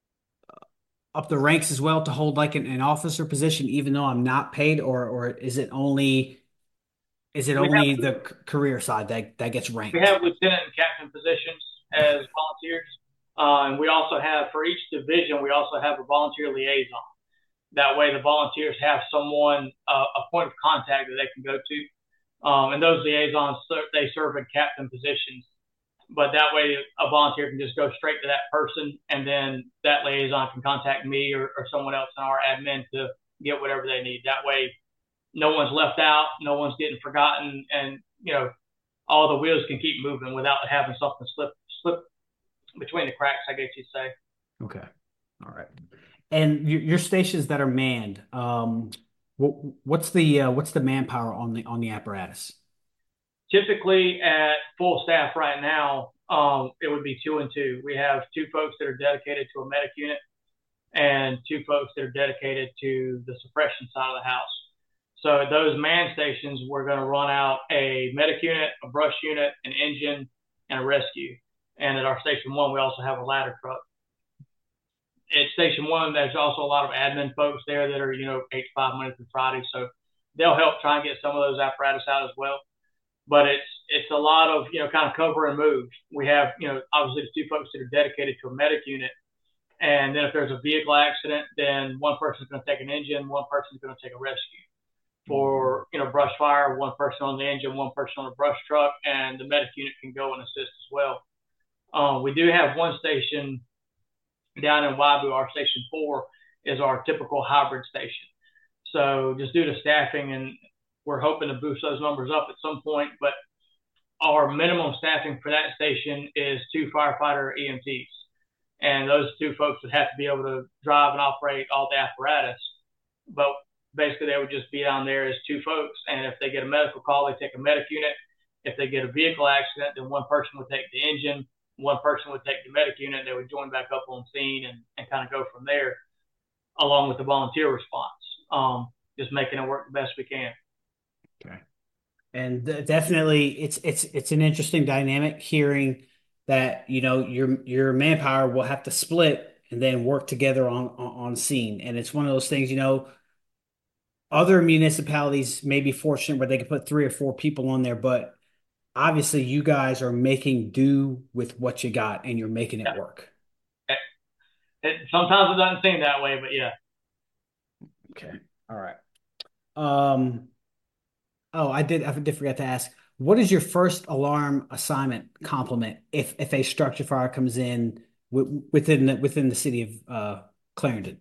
up the ranks as well to hold like an, an officer position, even though I'm not paid, or or is it only is it We have only the c- career side that that gets we ranked? have lieutenant and captain positions as volunteers, uh, and we also have for each division we also have a volunteer liaison. That way, the volunteers have someone uh, a point of contact that they can go to, um, and those liaisons they serve in captain positions. But that way, a volunteer can just go straight to that person, and then that liaison can contact me or, or someone else in our admin to get whatever they need. That way, no one's left out, no one's getting forgotten, and you know all the wheels can keep moving without having something slip slip between the cracks, I guess you'd say. Okay. All right. And your, your stations that are manned, um, what, what's the uh, what's the manpower on the on the apparatus? Typically, at full staff right now, um, it would be two and two. We have two folks that are dedicated to a medic unit and two folks that are dedicated to the suppression side of the house. So at those man stations, we're going to run out a medic unit, a brush unit, an engine, and a rescue. And at our station one, we also have a ladder truck. At station one, there's also a lot of admin folks there that are, you know, eight to five Monday through Friday. So they'll help try and get some of those apparatus out as well. But it's it's a lot of, you know, kind of cover and move. We have, you know, obviously the two folks that are dedicated to a medic unit. And then if there's a vehicle accident, then one person's going to take an engine, one person's going to take a rescue. For, you know, brush fire, one person on the engine, one person on the brush truck, and the medic unit can go and assist as well. Um, we do have one station down in Waibu. Our station four is our typical hybrid station. So just due to staffing, and we're hoping to boost those numbers up at some point, but our minimum staffing for that station is two firefighter E M Ts. And those two folks would have to be able to drive and operate all the apparatus. But basically, they would just be down there as two folks. And if they get a medical call, they take a medic unit. If they get a vehicle accident, then one person would take the engine, one person would take the medic unit. They would join back up on scene and, and kind of go from there, along with the volunteer response. Um, just making it work the best we can. Okay. And th- definitely, it's it's it's an interesting dynamic hearing that, you know, your your manpower will have to split and then work together on on, on scene. And it's one of those things, you know, other municipalities may be fortunate where they can put three or four people on there, but obviously you guys are making do with what you got and you're making it Yeah. work. It, it, sometimes it doesn't seem that way, but yeah. Okay. All right. Um, oh, I did I did forget to ask, what is your first alarm assignment complement if if a structure fire comes in w within the within the city of uh Clarendon?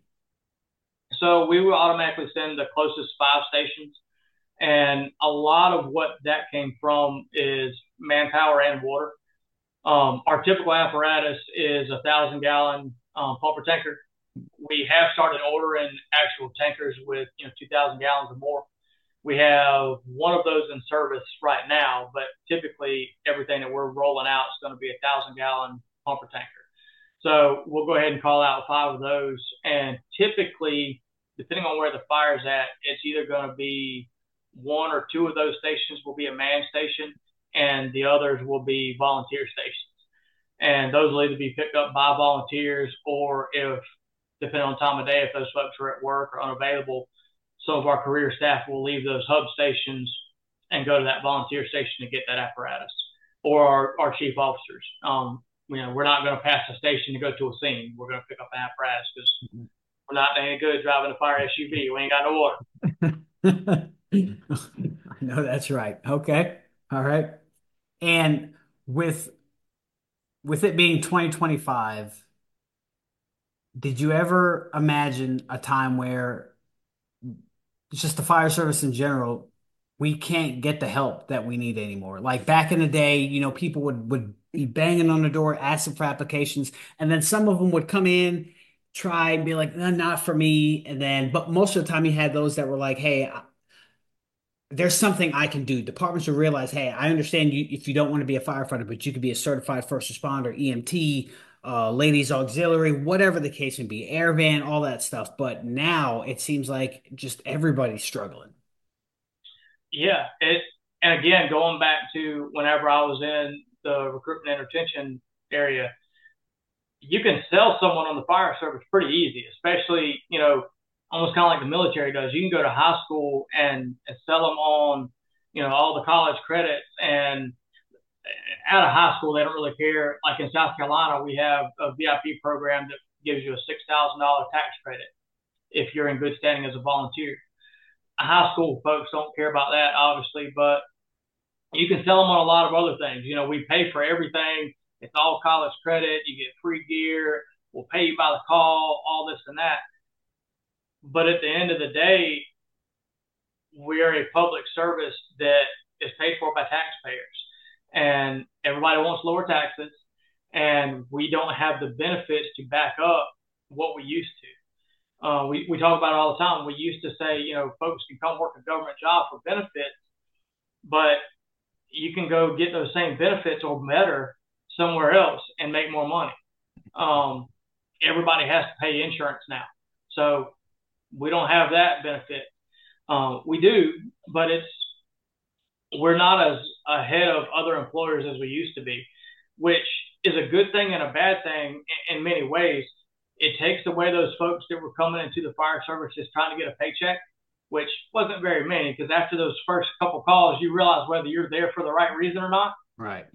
So we will automatically send the closest five stations. And a lot of what that came from is manpower and water. Um, our typical apparatus is a thousand gallon um, pumper tanker. We have started ordering actual tankers with, you know, two thousand gallons or more. We have one of those in service right now, but typically everything that we're rolling out is going to be a thousand gallon pumper tanker. So we'll go ahead and call out five of those. And typically, depending on where the fire's at, it's either going to be one or two of those stations will be a man station, and the others will be volunteer stations. And those will either be picked up by volunteers, or if, depending on time of day, if those folks are at work or unavailable, some of our career staff will leave those hub stations and go to that volunteer station to get that apparatus, or our, our chief officers. Um, you know, we're not going to pass a station to go to a scene. We're going to pick up an apparatus because we're not any good driving a fire S U V. We ain't got no water. I know that's right. Okay. All right. And with with it being twenty twenty-five, did you ever imagine a time where it's just the fire service in general, we can't get the help that we need anymore? Like back in the day, you know, people would would be banging on the door asking for applications, and then some of them would come in try and be like, "No, not for me." And then, but most of the time you had those that were like, "Hey, there's something I can do." Departments will realize, "Hey, I understand you if you don't want to be a firefighter, but you could be a certified first responder, E M T, uh, ladies auxiliary, whatever the case may be, air van, all that stuff." But now it seems like just everybody's struggling. Yeah, it and again going back to whenever I was in the recruitment and retention area, you can sell someone on the fire service pretty easy, especially, you know, almost kind of like the military does. You can go to high school and, and sell them on, you know, all the college credits. And out of high school, they don't really care. Like in South Carolina, we have a V I P program that gives you a six thousand dollars tax credit if you're in good standing as a volunteer. High school folks don't care about that, obviously, but you can sell them on a lot of other things. You know, we pay for everything. It's all college credit. You get free gear. We'll pay you by the call, all this and that. But at the end of the day, we are a public service that is paid for by taxpayers. And everybody wants lower taxes. And we don't have the benefits to back up what we used to. Uh, we, we talk about it all the time. We used to say, you know, folks can come work a government job for benefits, but you can go get those same benefits or better somewhere else and make more money. Um, everybody has to pay insurance now. So we don't have that benefit. Um, we do, but it's we're not as ahead of other employers as we used to be, which is a good thing and a bad thing in, in many ways. It takes away those folks that were coming into the fire service just trying to get a paycheck, which wasn't very many, because after those first couple calls, you realize whether you're there for the right reason or not. Right.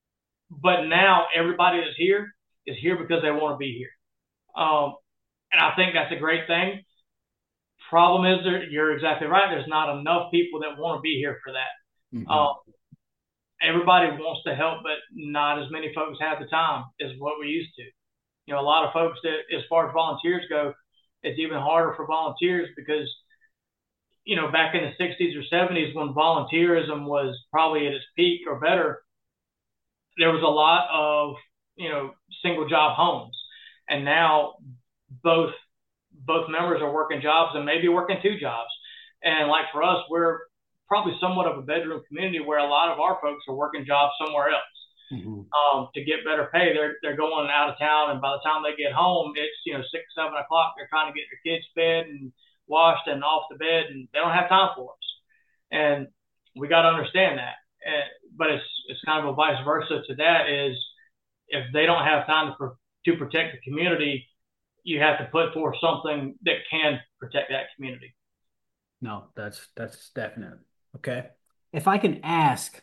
But now everybody that's here is here because they want to be here. Um, and I think that's a great thing. Problem is, there, you're exactly right. There's not enough people that want to be here for that. Mm-hmm. Um, everybody wants to help, but not as many folks have the time as what we used to. You know, a lot of folks that, as far as volunteers go, it's even harder for volunteers because, you know, back in the sixties or seventies when volunteerism was probably at its peak or better, there was a lot of, you know, single job homes. And now both both members are working jobs and maybe working two jobs. And like for us, we're probably somewhat of a bedroom community where a lot of our folks are working jobs somewhere else. Mm-hmm. um, to get better pay. They're they're going out of town, and by the time they get home, it's, you know, six, seven o'clock. They're trying to get their kids fed and washed and off the bed, and they don't have time for us. And we got to understand that. And, but it's it's kind of a vice versa to that. Is if they don't have time to to protect the community, you have to put forth something that can protect that community. No, that's that's definite. Okay. If I can ask,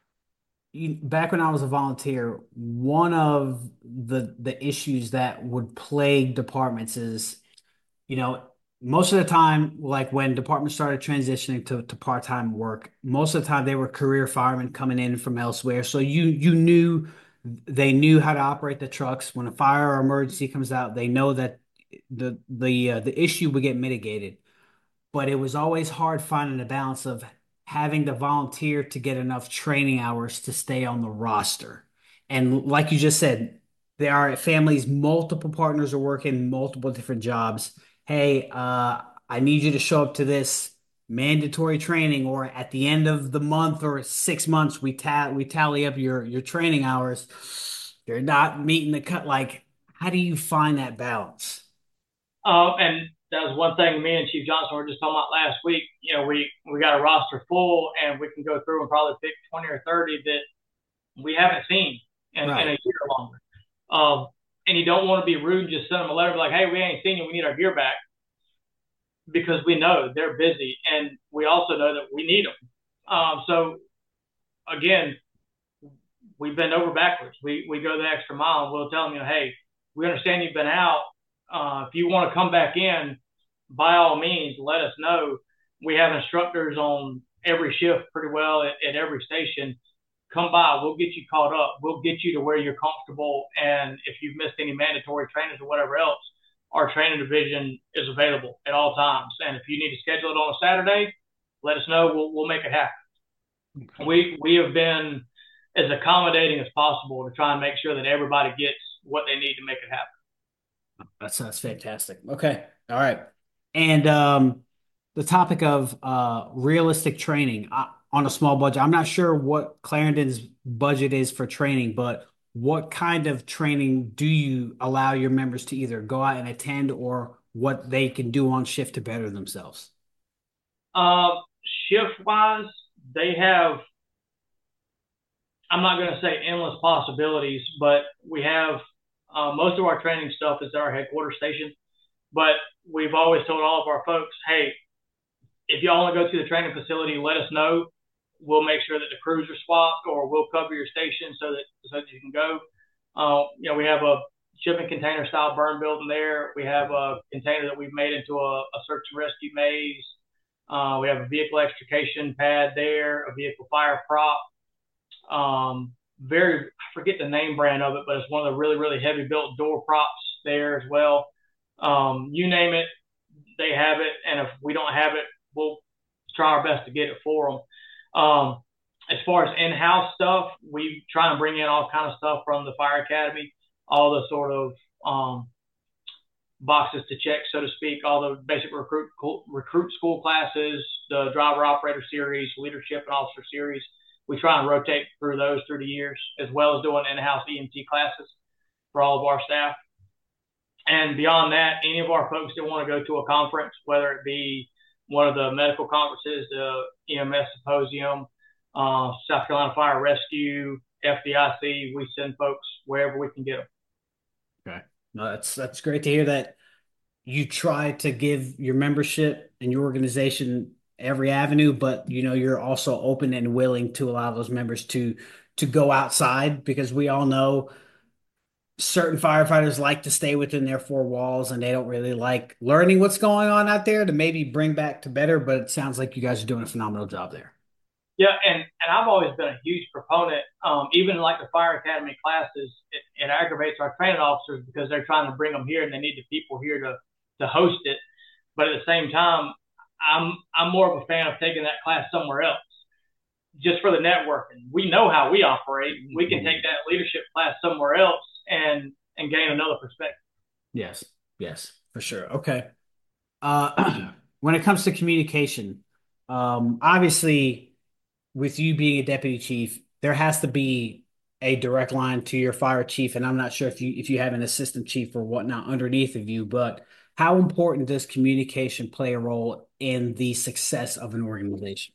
you, back when I was a volunteer, one of the the issues that would plague departments is, you know, most of the time, like when departments started transitioning to, to part-time work, most of the time they were career firemen coming in from elsewhere. So you you knew they knew how to operate the trucks. When a fire or emergency comes out, they know that the the uh, the issue would get mitigated. But it was always hard finding the balance of having to volunteer to get enough training hours to stay on the roster. And like you just said, there are families, multiple partners are working multiple different jobs. Hey, uh, I need you to show up to this mandatory training, or at the end of the month or six months, we ta we tally up your your training hours. You're not meeting the cut. Like, how do you find that balance? Um, and that was one thing me and Chief Johnson were just talking about last week. You know, we, we got a roster full, and we can go through and probably pick twenty or thirty that we haven't seen in, right. in a year or longer. Um, and you don't want to be rude and just send them a letter like, hey, we ain't seen you. We need our gear back. Because we know they're busy, and we also know that we need them. Um, so, again, we bend over backwards. We, we go the extra mile, and we'll tell them, you know, hey, we understand you've been out. Uh, if you want to come back in, by all means, let us know. We have instructors on every shift pretty well at, at every station. Come by. We'll get you caught up. We'll get you to where you're comfortable. And if you've missed any mandatory trainings or whatever else, our training division is available at all times. And if you need to schedule it on a Saturday, let us know. We'll, we'll make it happen. Okay. We, we have been as accommodating as possible to try and make sure that everybody gets what they need to make it happen. That sounds fantastic. Okay. All right. And um, the topic of uh, realistic training uh, on a small budget. I'm not sure what Clarendon's budget is for training, but what kind of training do you allow your members to either go out and attend or what they can do on shift to better themselves? Uh, shift wise, they have, I'm not going to say endless possibilities, but we have uh, most of our training stuff is at our headquarters station. But we've always told all of our folks, hey, if y'all want to go to the training facility, let us know. We'll make sure that the crews are swapped, or we'll cover your station so that so that you can go. Uh, you know, we have a shipping container style burn building there. We have a container that we've made into a, a search and rescue maze. Uh, we have a vehicle extrication pad there, a vehicle fire prop. Um, very, I forget the name brand of it, but it's one of the really, really heavy built door props there as well. Um, you name it, they have it. And if we don't have it, we'll try our best to get it for them. Um, as far as in-house stuff, we try and bring in all kind of stuff from the fire academy, all the sort of um, boxes to check, so to speak, all the basic recruit recruit school classes, the driver operator series, leadership and officer series. We try and rotate through those through the years, as well as doing in-house E M T classes for all of our staff. And beyond that, any of our folks that want to go to a conference, whether it be one of the medical conferences, the E M S symposium, uh, South Carolina Fire Rescue, F D I C, we send folks wherever we can get them. Okay. No, that's that's great to hear that you try to give your membership and your organization every avenue, but you know, you're also open and willing to allow those members to to go outside because we all know certain firefighters like to stay within their four walls and they don't really like learning what's going on out there to maybe bring back to better, but it sounds like you guys are doing a phenomenal job there. Yeah, and, and I've always been a huge proponent, um, even like the fire academy classes, it, it aggravates our training officers because they're trying to bring them here and they need the people here to, to host it. But at the same time, I'm I'm more of a fan of taking that class somewhere else just for the networking. We know how we operate. We can take that leadership class somewhere else and and gain another perspective. Yes, yes, for sure. Okay. Uh, when it comes to communication, um, obviously, with you being a deputy chief, there has to be a direct line to your fire chief, and I'm not sure if you if you have an assistant chief or whatnot underneath of you, but how important does communication play a role in the success of an organization?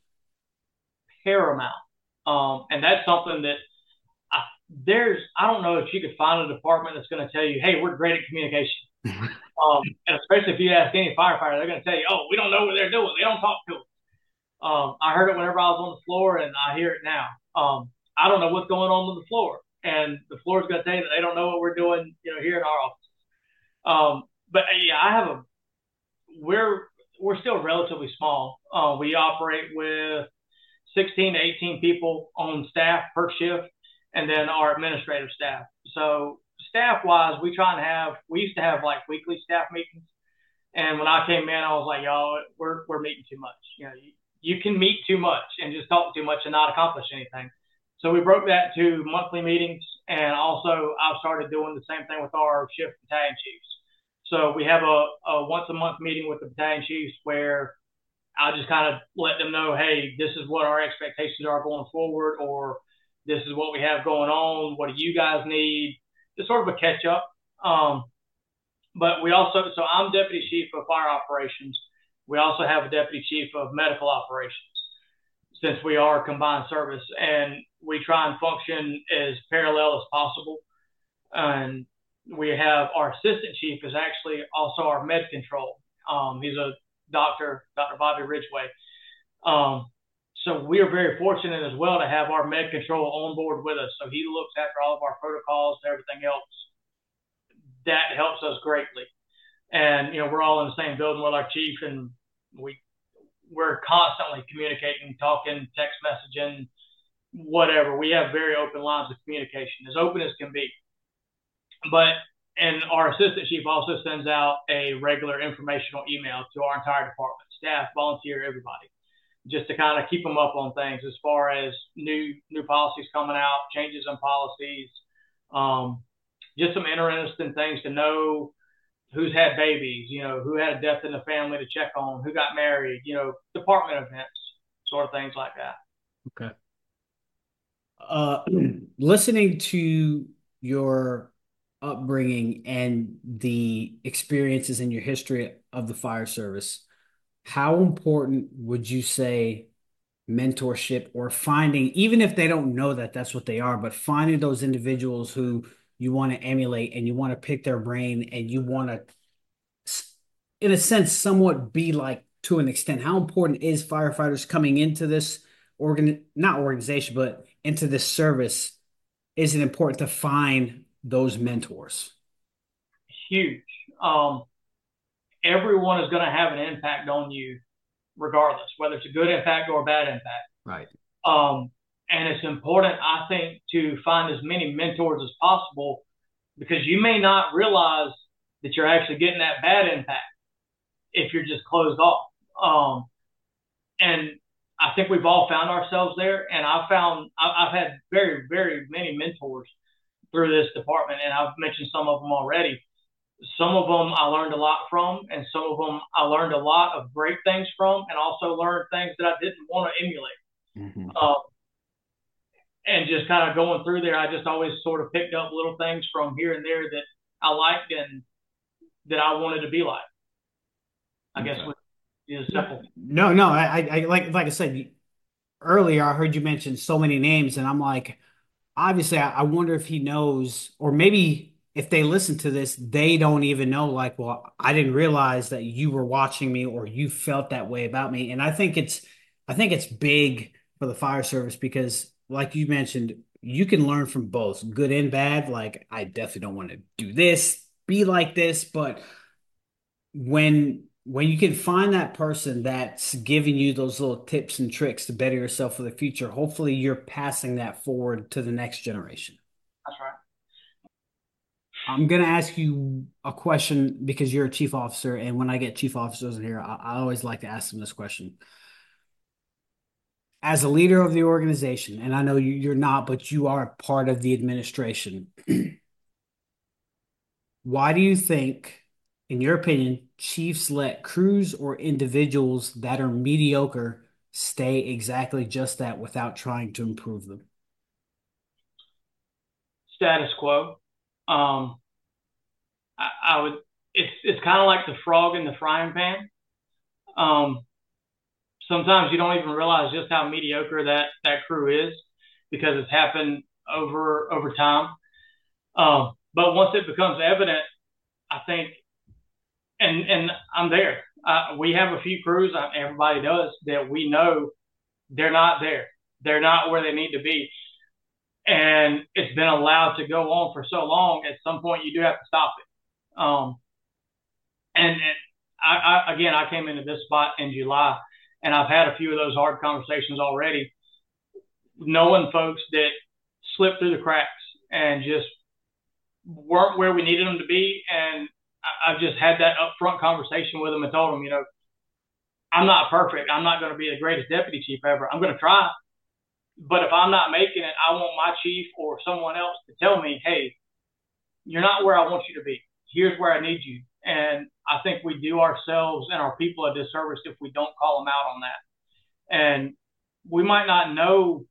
Paramount. Um, and that's something that I, there's, I don't know if you could find a department that's going to tell you, hey, we're great at communication. Um, and especially if you ask any firefighter, they're going to tell you, oh, we don't know what they're doing. They don't talk to us. Um, I heard it whenever I was on the floor, and I hear it now. Um, I don't know what's going on on the floor, and the floor is going to tell you that they don't know what we're doing, you know, here in our office. Um, but yeah, I have a. We're we're still relatively small. Uh, we operate with sixteen to eighteen people on staff per shift, and then our administrative staff. So staff wise, we try and have. We used to have like weekly staff meetings, and when I came in, I was like, y'all, we're we're meeting too much. You know, you, you can meet too much and just talk too much and not accomplish anything. So we broke that to monthly meetings, and also I've started doing the same thing with our shift battalion chiefs. So we have a, a once a month meeting with the battalion chiefs where I just kind of let them know, hey, this is what our expectations are going forward, or this is what we have going on. What do you guys need? Just sort of a catch up. Um, but we also, so I'm deputy chief of fire operations. We also have a deputy chief of medical operations since we are combined service, and we try and function as parallel as possible. And we have our assistant chief is actually also our med control. Um, he's a doctor, Doctor Bobby Ridgway. Um, so we are very fortunate as well to have our med control on board with us. So he looks after all of our protocols and everything else. That helps us greatly. And, you know, we're all in the same building with our chief, and we, we're constantly communicating, talking, text messaging, whatever. We have very open lines of communication, as open as can be. But, and our assistant chief also sends out a regular informational email to our entire department, staff, volunteer, everybody, just to kind of keep them up on things as far as new new policies coming out, changes in policies, um, just some interesting things to know. who's had babies, you know, who had a death in the family to check on, who got married, you know, department events, sort of things like that. Okay. Uh, listening to your upbringing and the experiences in your history of the fire service, how important would you say mentorship or finding, even if they don't know that that's what they are, but finding those individuals who you want to emulate and you want to pick their brain and you want to, in a sense, somewhat be like to an extent, how important is firefighters coming into this organ, not organization, but into this service? Is it important to find those mentors? Huge. Um, everyone is going to have an impact on you regardless, whether it's a good impact or a bad impact. Right. Um, and it's important, I think, to find as many mentors as possible, because you may not realize that you're actually getting that bad impact if you're just closed off. Um, and I think we've all found ourselves there. And I've found, I've had very, very many mentors through this department, and I've mentioned some of them already. Some of them I learned a lot from, and some of them I learned a lot of great things from, and also learned things that I didn't want to emulate. Mm-hmm. Uh, and just kind of going through there, I just always sort of picked up little things from here and there that I liked and that I wanted to be like. I okay. guess is simple. No, no, I, I like like I said earlier, I heard you mention so many names, and I'm like, obviously, I, I wonder if he knows, or maybe if they listen to this, they don't even know, like, well, I didn't realize that you were watching me or you felt that way about me. And I think it's, I think it's big for the fire service because, like you mentioned, you can learn from both good and bad. Like, I definitely don't want to do this, be like this, but when when you can find that person that's giving you those little tips and tricks to better yourself for the future, hopefully you're passing that forward to the next generation. That's right. I'm going to ask you a question because you're a chief officer, and when I get chief officers in here, I, I always like to ask them this question. As a leader of the organization, and I know you, you're not, but you are part of the administration, why do you think, in your opinion, chiefs let crews or individuals that are mediocre stay exactly just that without trying to improve them? Status quo. Um, I, I would. It's it's kind of like the frog in the frying pan. Um, sometimes you don't even realize just how mediocre that that crew is because it's happened over over time. Um, but once it becomes evident, I think. And and I'm there. Uh, we have a few crews, uh, everybody does, that we know they're not there. They're not where they need to be. And it's been allowed to go on for so long, at some point you do have to stop it. Um, and and I, I, again, I came into this spot in July, and I've had a few of those hard conversations already, knowing folks that slipped through the cracks and just weren't where we needed them to be. And I've just had that upfront conversation with them and told them, you know, I'm not perfect. I'm not going to be the greatest deputy chief ever. I'm going to try. But if I'm not making it, I want my chief or someone else to tell me, hey, you're not where I want you to be. Here's where I need you. And I think we do ourselves and our people a disservice if we don't call them out on that. And we might not know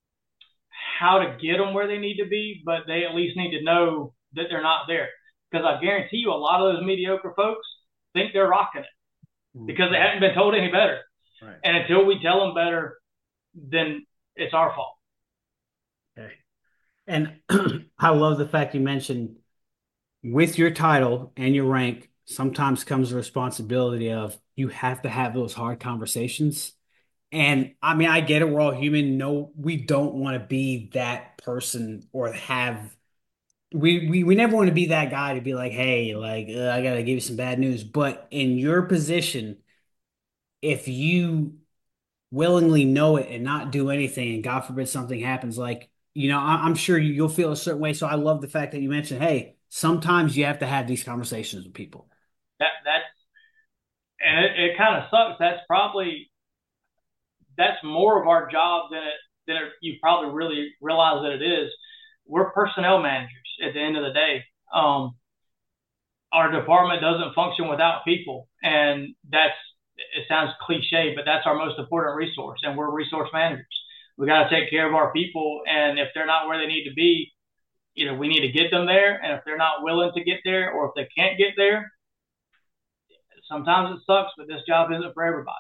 how to get them where they need to be, but they at least need to know that they're not there. Because I guarantee you a lot of those mediocre folks think they're rocking it because they haven't been told any better. Right. And until we tell them better, then it's our fault. Okay. And I love the fact you mentioned with your title and your rank, sometimes comes the responsibility of you have to have those hard conversations. And I mean, I get it. We're all human. No, we don't want to be that person or have We, we we never want to be that guy to be like, hey, like uh, I gotta give you some bad news. But in your position, if you willingly know it and not do anything, and God forbid something happens, like you know, I, I'm sure you, you'll feel a certain way. So I love the fact that you mentioned, hey, sometimes you have to have these conversations with people. That that's and it, it kind of sucks. That's probably that's more of our job than it than it, you probably really realize that it is. We're personnel managers at the end of the day. Um, our department doesn't function without people. And that's, it sounds cliche, but that's our most important resource. And we're resource managers. We got to take care of our people. And if they're not where they need to be, you know, we need to get them there. And if they're not willing to get there, or if they can't get there, sometimes it sucks, but this job isn't for everybody.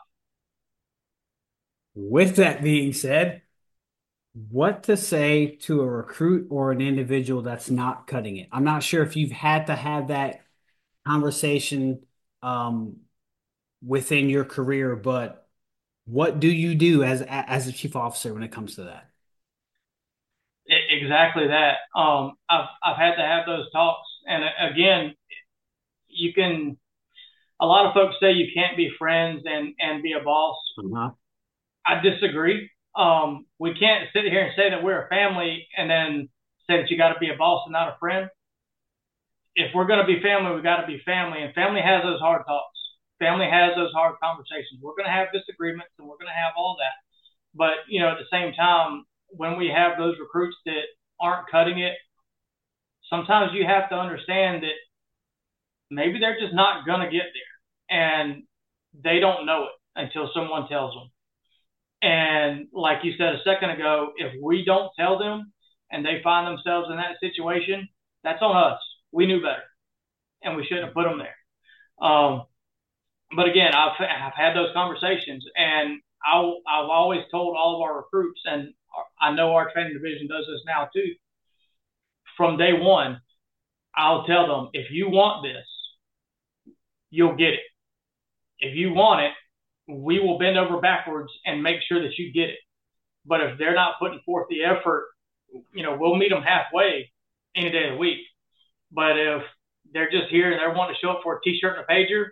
With that being said, what to say to a recruit or an individual that's not cutting it? I'm not sure if you've had to have that conversation um, within your career, but what do you do as as a chief officer when it comes to that? It, exactly that. Um, I've I've had to have those talks, and again, you can. A lot of folks say you can't be friends and and be a boss. Uh-huh. I disagree. Um, we can't sit here and say that we're a family and then say that you got to be a boss and not a friend. If we're going to be family, we got to be family, and family has those hard talks. Family has those hard conversations. We're going to have disagreements and we're going to have all that. But, you know, at the same time, when we have those recruits that aren't cutting it, sometimes you have to understand that maybe they're just not going to get there, and they don't know it until someone tells them. And like you said a second ago, if we don't tell them and they find themselves in that situation, that's on us. We knew better, and we shouldn't have put them there. Um, but again, I've, I've had those conversations, and I, I've always told all of our recruits, and I know our training division does this now too. From day one, I'll tell them, if you want this, you'll get it. If you want it, we will bend over backwards and make sure that you get it. But if they're not putting forth the effort, you know, we'll meet them halfway any day of the week. But if they're just here and they're wanting to show up for a T-shirt and a pager,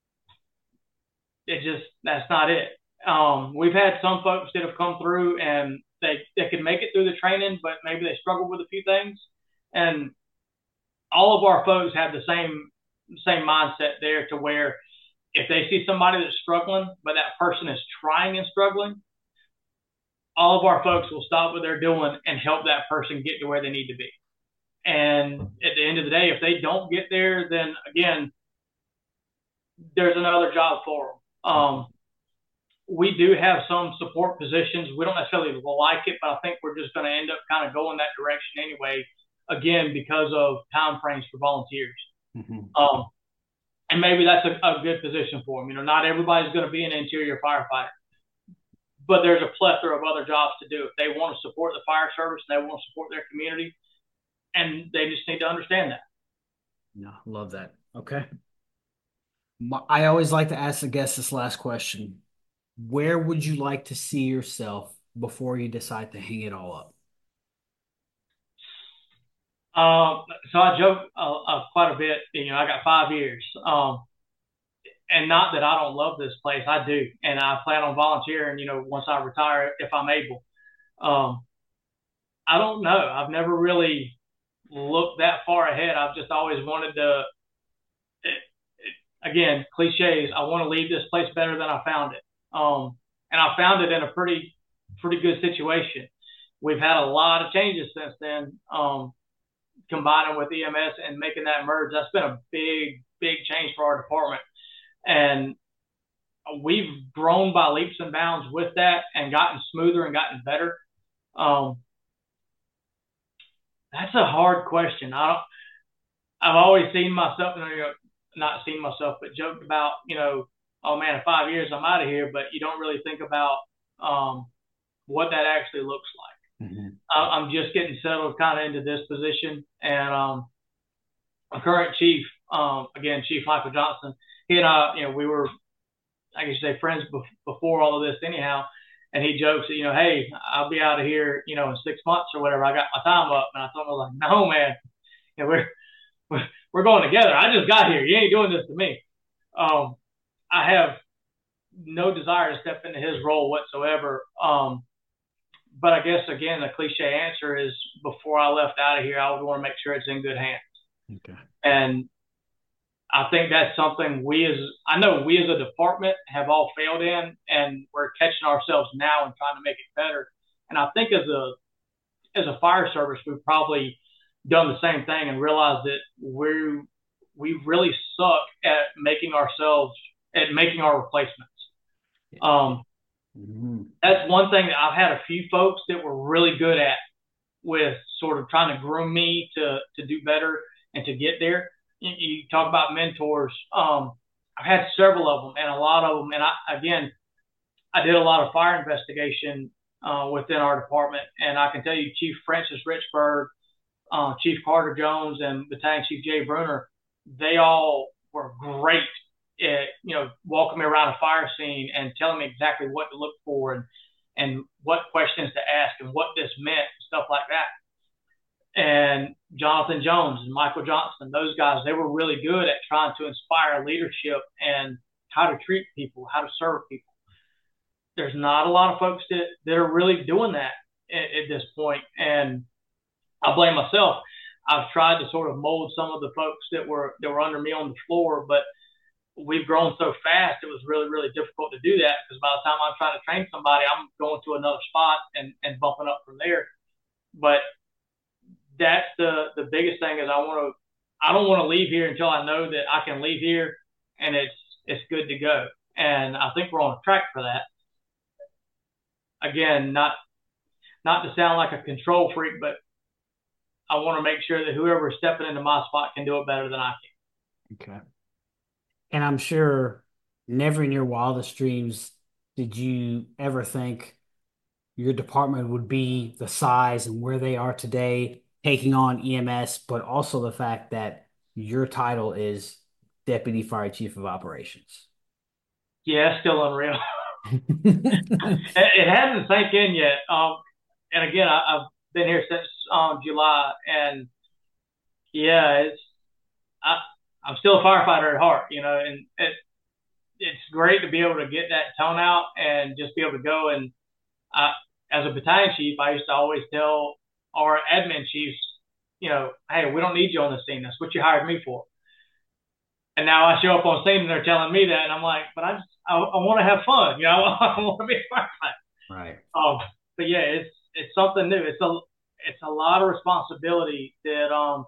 it just, that's not it. Um, we've had some folks that have come through and they, they can make it through the training, but maybe they struggle with a few things. And all of our folks have the same same mindset there, to where if they see somebody that's struggling, but that person is trying and struggling, all of our folks will stop what they're doing and help that person get to where they need to be. And at the end of the day, if they don't get there, then again, there's another job for them. Um, we do have some support positions. We don't necessarily like it, but I think we're just going to end up kind of going that direction anyway, again, because of time frames for volunteers. Mm-hmm. Um, and maybe that's a, a good position for them. You know, not everybody's going to be an interior firefighter, but there's a plethora of other jobs to do if they want to support the fire service and they want to support their community, and they just need to understand that. No, love that. Okay. I always like to ask the guests this last question. Where would you like to see yourself before you decide to hang it all up? Um, so I joke uh, uh, quite a bit. You know, I got five years, um, and not that I don't love this place. I do, and I plan on volunteering. You know, once I retire, if I'm able. Um, I don't know. I've never really looked that far ahead. I've just always wanted to. It, it, again, cliches. I want to leave this place better than I found it, um, and I found it in a pretty, pretty good situation. We've had a lot of changes since then. Um, combining with E M S and making that merge, that's been a big, big change for our department. And we've grown by leaps and bounds with that and gotten smoother and gotten better. Um, that's a hard question. I don't, I've always seen myself, you know, not seen myself, but joked about, you know, oh man, in five years I'm out of here, but you don't really think about um, what that actually looks like. Mm-hmm. I'm just getting settled kind of into this position, and um, our current chief, um, again, Chief Michael Johnson, he and I, you know, we were, I guess you say, friends be- before all of this anyhow, and he jokes that, you know, hey, I'll be out of here, you know, in six months or whatever. I got my time up, and I told him, I was like, no, man, you know, we're, we're, we're going together. I just got here. You ain't doing this to me. Um, I have no desire to step into his role whatsoever. Um, But I guess, again, the cliche answer is, before I left out of here, I would want to make sure it's in good hands. Okay. And I think that's something we as – I know we as a department have all failed in, and we're catching ourselves now and trying to make it better. And I think as a as a fire service, we've probably done the same thing and realized that we we really suck at making ourselves at making our replacements. Um, mm-hmm. That's one thing that I've had a few folks that were really good at with sort of trying to groom me to to do better and to get there. You, you talk about mentors. Um, I've had several of them, and a lot of them. And I again, I did a lot of fire investigation uh, within our department, and I can tell you, Chief Francis Richburg, uh, Chief Carter Jones, and Battalion Chief Jay Bruner, they all were great at, you know, walking me around a fire scene and telling me exactly what to look for and and what questions to ask and what this meant and stuff like that. And Jonathan Jones and Michael Johnson, those guys, they were really good at trying to inspire leadership and how to treat people, how to serve people. There's not a lot of folks that, that are really doing that at, at this point. And I blame myself. I've tried to sort of mold some of the folks that were that were under me on the floor, but we've grown so fast, it was really, really difficult to do that, because by the time I'm trying to train somebody, I'm going to another spot and, and bumping up from there. But that's the, the biggest thing is I want to, I don't want to leave here until I know that I can leave here and it's, it's good to go. And I think we're on track for that. Again, not, not to sound like a control freak, but I want to make sure that whoever's stepping into my spot can do it better than I can. Okay. And I'm sure never in your wildest dreams did you ever think your department would be the size and where they are today, taking on E M S, but also the fact that your title is Deputy Fire Chief of Operations. Yeah, still unreal. it, it hasn't sank in yet. Um, and again, I, I've been here since um, July, and yeah, it's I. I'm still a firefighter at heart, you know, and it, it's great to be able to get that tone out and just be able to go. And I, as a battalion chief, I used to always tell our admin chiefs, you know, hey, we don't need you on the scene. That's what you hired me for. And now I show up on scene and they're telling me that, and I'm like, but I just, I, I want to have fun, you know, I want to be a firefighter. Right. Um, but yeah, it's it's something new. It's a it's a lot of responsibility that um.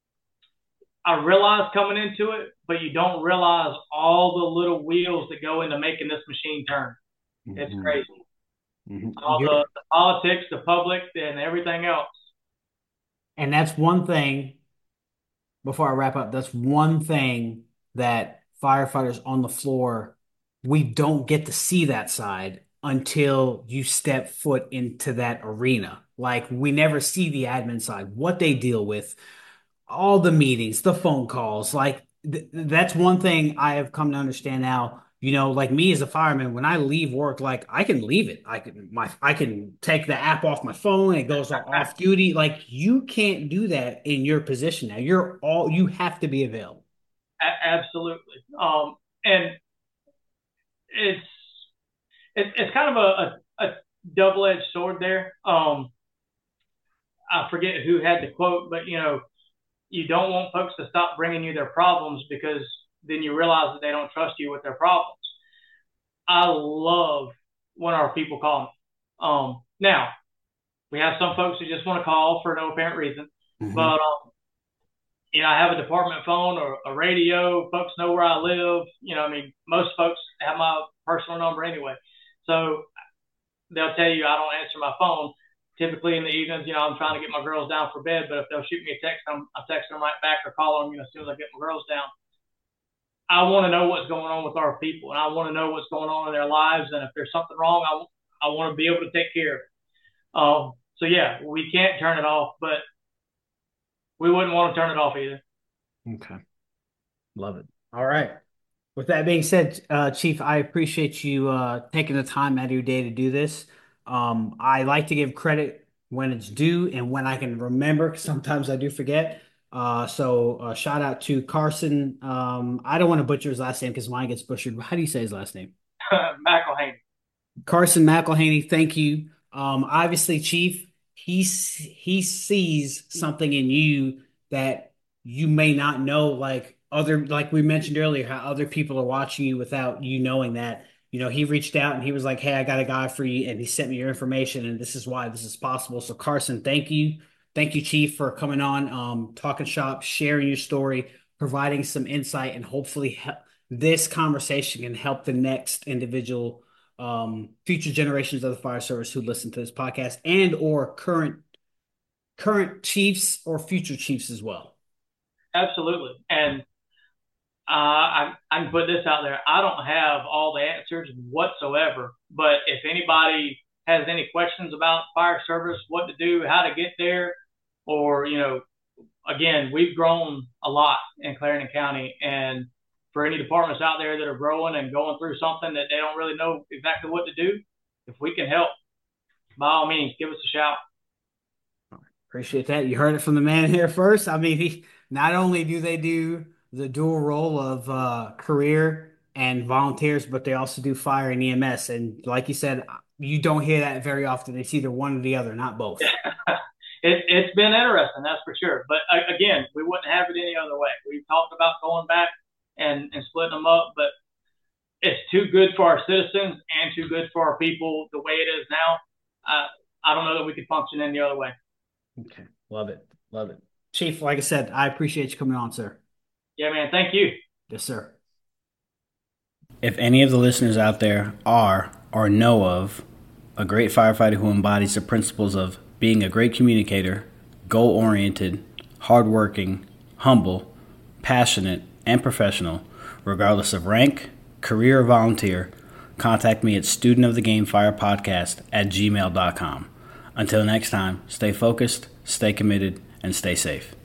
I realized coming into it, but you don't realize all the little wheels that go into making this machine turn. Mm-hmm. It's crazy. Mm-hmm. All the, the politics, the public, and everything else. And that's one thing, before I wrap up, that's one thing that firefighters on the floor, we don't get to see that side until you step foot into that arena. Like, we never see the admin side, what they deal with, all the meetings, the phone calls. Like th- that's one thing I have come to understand now. You know, like me as a fireman, when I leave work, like I can leave it. I can my I can take the app off my phone. It goes off duty. Like you can't do that in your position now. You're all you have to be available. A- absolutely. Um, and it's it's it's kind of a, a, a double-edged sword there. Um, I forget who had the quote, but you know. You don't want folks to stop bringing you their problems, because then you realize that they don't trust you with their problems. I love when our people call me. Um, now, we have some folks who just want to call for no apparent reason. Mm-hmm. But, um, you know, I have a department phone or a radio. Folks know where I live. You know, I mean, most folks have my personal number anyway. So they'll tell you I don't answer my phone. Typically in the evenings, you know, I'm trying to get my girls down for bed, but if they'll shoot me a text, I'm, I'm texting them right back or calling them, you know, as soon as I get my girls down. I want to know what's going on with our people, and I want to know what's going on in their lives. And if there's something wrong, I, I want to be able to take care of it. Um, so yeah, we can't turn it off, but we wouldn't want to turn it off either. Okay. Love it. All right. With that being said, uh, Chief, I appreciate you uh, taking the time out of your day to do this. Um, I like to give credit when it's due and when I can remember, because sometimes I do forget. Uh, so uh, shout out to Carson. Um, I don't want to butcher his last name because mine gets butchered. How do you say his last name? McElhaney. Carson McElhaney. Thank you. Um, obviously, Chief, he he sees something in you that you may not know. Like other, like we mentioned earlier, how other people are watching you without you knowing that. You know, he reached out and he was like, hey, I got a guy for you. And he sent me your information. And this is why this is possible. So, Carson, thank you. Thank you, Chief, for coming on, um, talking shop, sharing your story. providing some insight, and hopefully help, this conversation can help the next individual, um, future generations of the fire service who listen to this podcast, and or current current chiefs or future chiefs as well. Absolutely. And uh, I, I can put this out there. I don't have all the answers whatsoever, but if anybody has any questions about fire service, what to do, how to get there, or, you know, again, we've grown a lot in Clarendon County, and for any departments out there that are growing and going through something that they don't really know exactly what to do, if we can help, by all means, give us a shout. Appreciate that. You heard it from the man here first. I mean, he, not only do they do the dual role of uh, career and volunteers, but they also do fire and E M S. And like you said, you don't hear that very often. It's either one or the other, not both. it, it's been interesting, that's for sure. But uh, again, we wouldn't have it any other way. We've talked about going back and, and splitting them up, but it's too good for our citizens and too good for our people the way it is now. Uh, I don't know that we could function any other way. Okay. Love it. Love it. Chief, like I said, I appreciate you coming on, sir. Yeah, man. Thank you. Yes, sir. If any of the listeners out there are or know of a great firefighter who embodies the principles of being a great communicator, goal-oriented, hardworking, humble, passionate, and professional, regardless of rank, career, or volunteer, contact me at studentofthegamefirepodcast at gmail dot com. Until next time, stay focused, stay committed, and stay safe.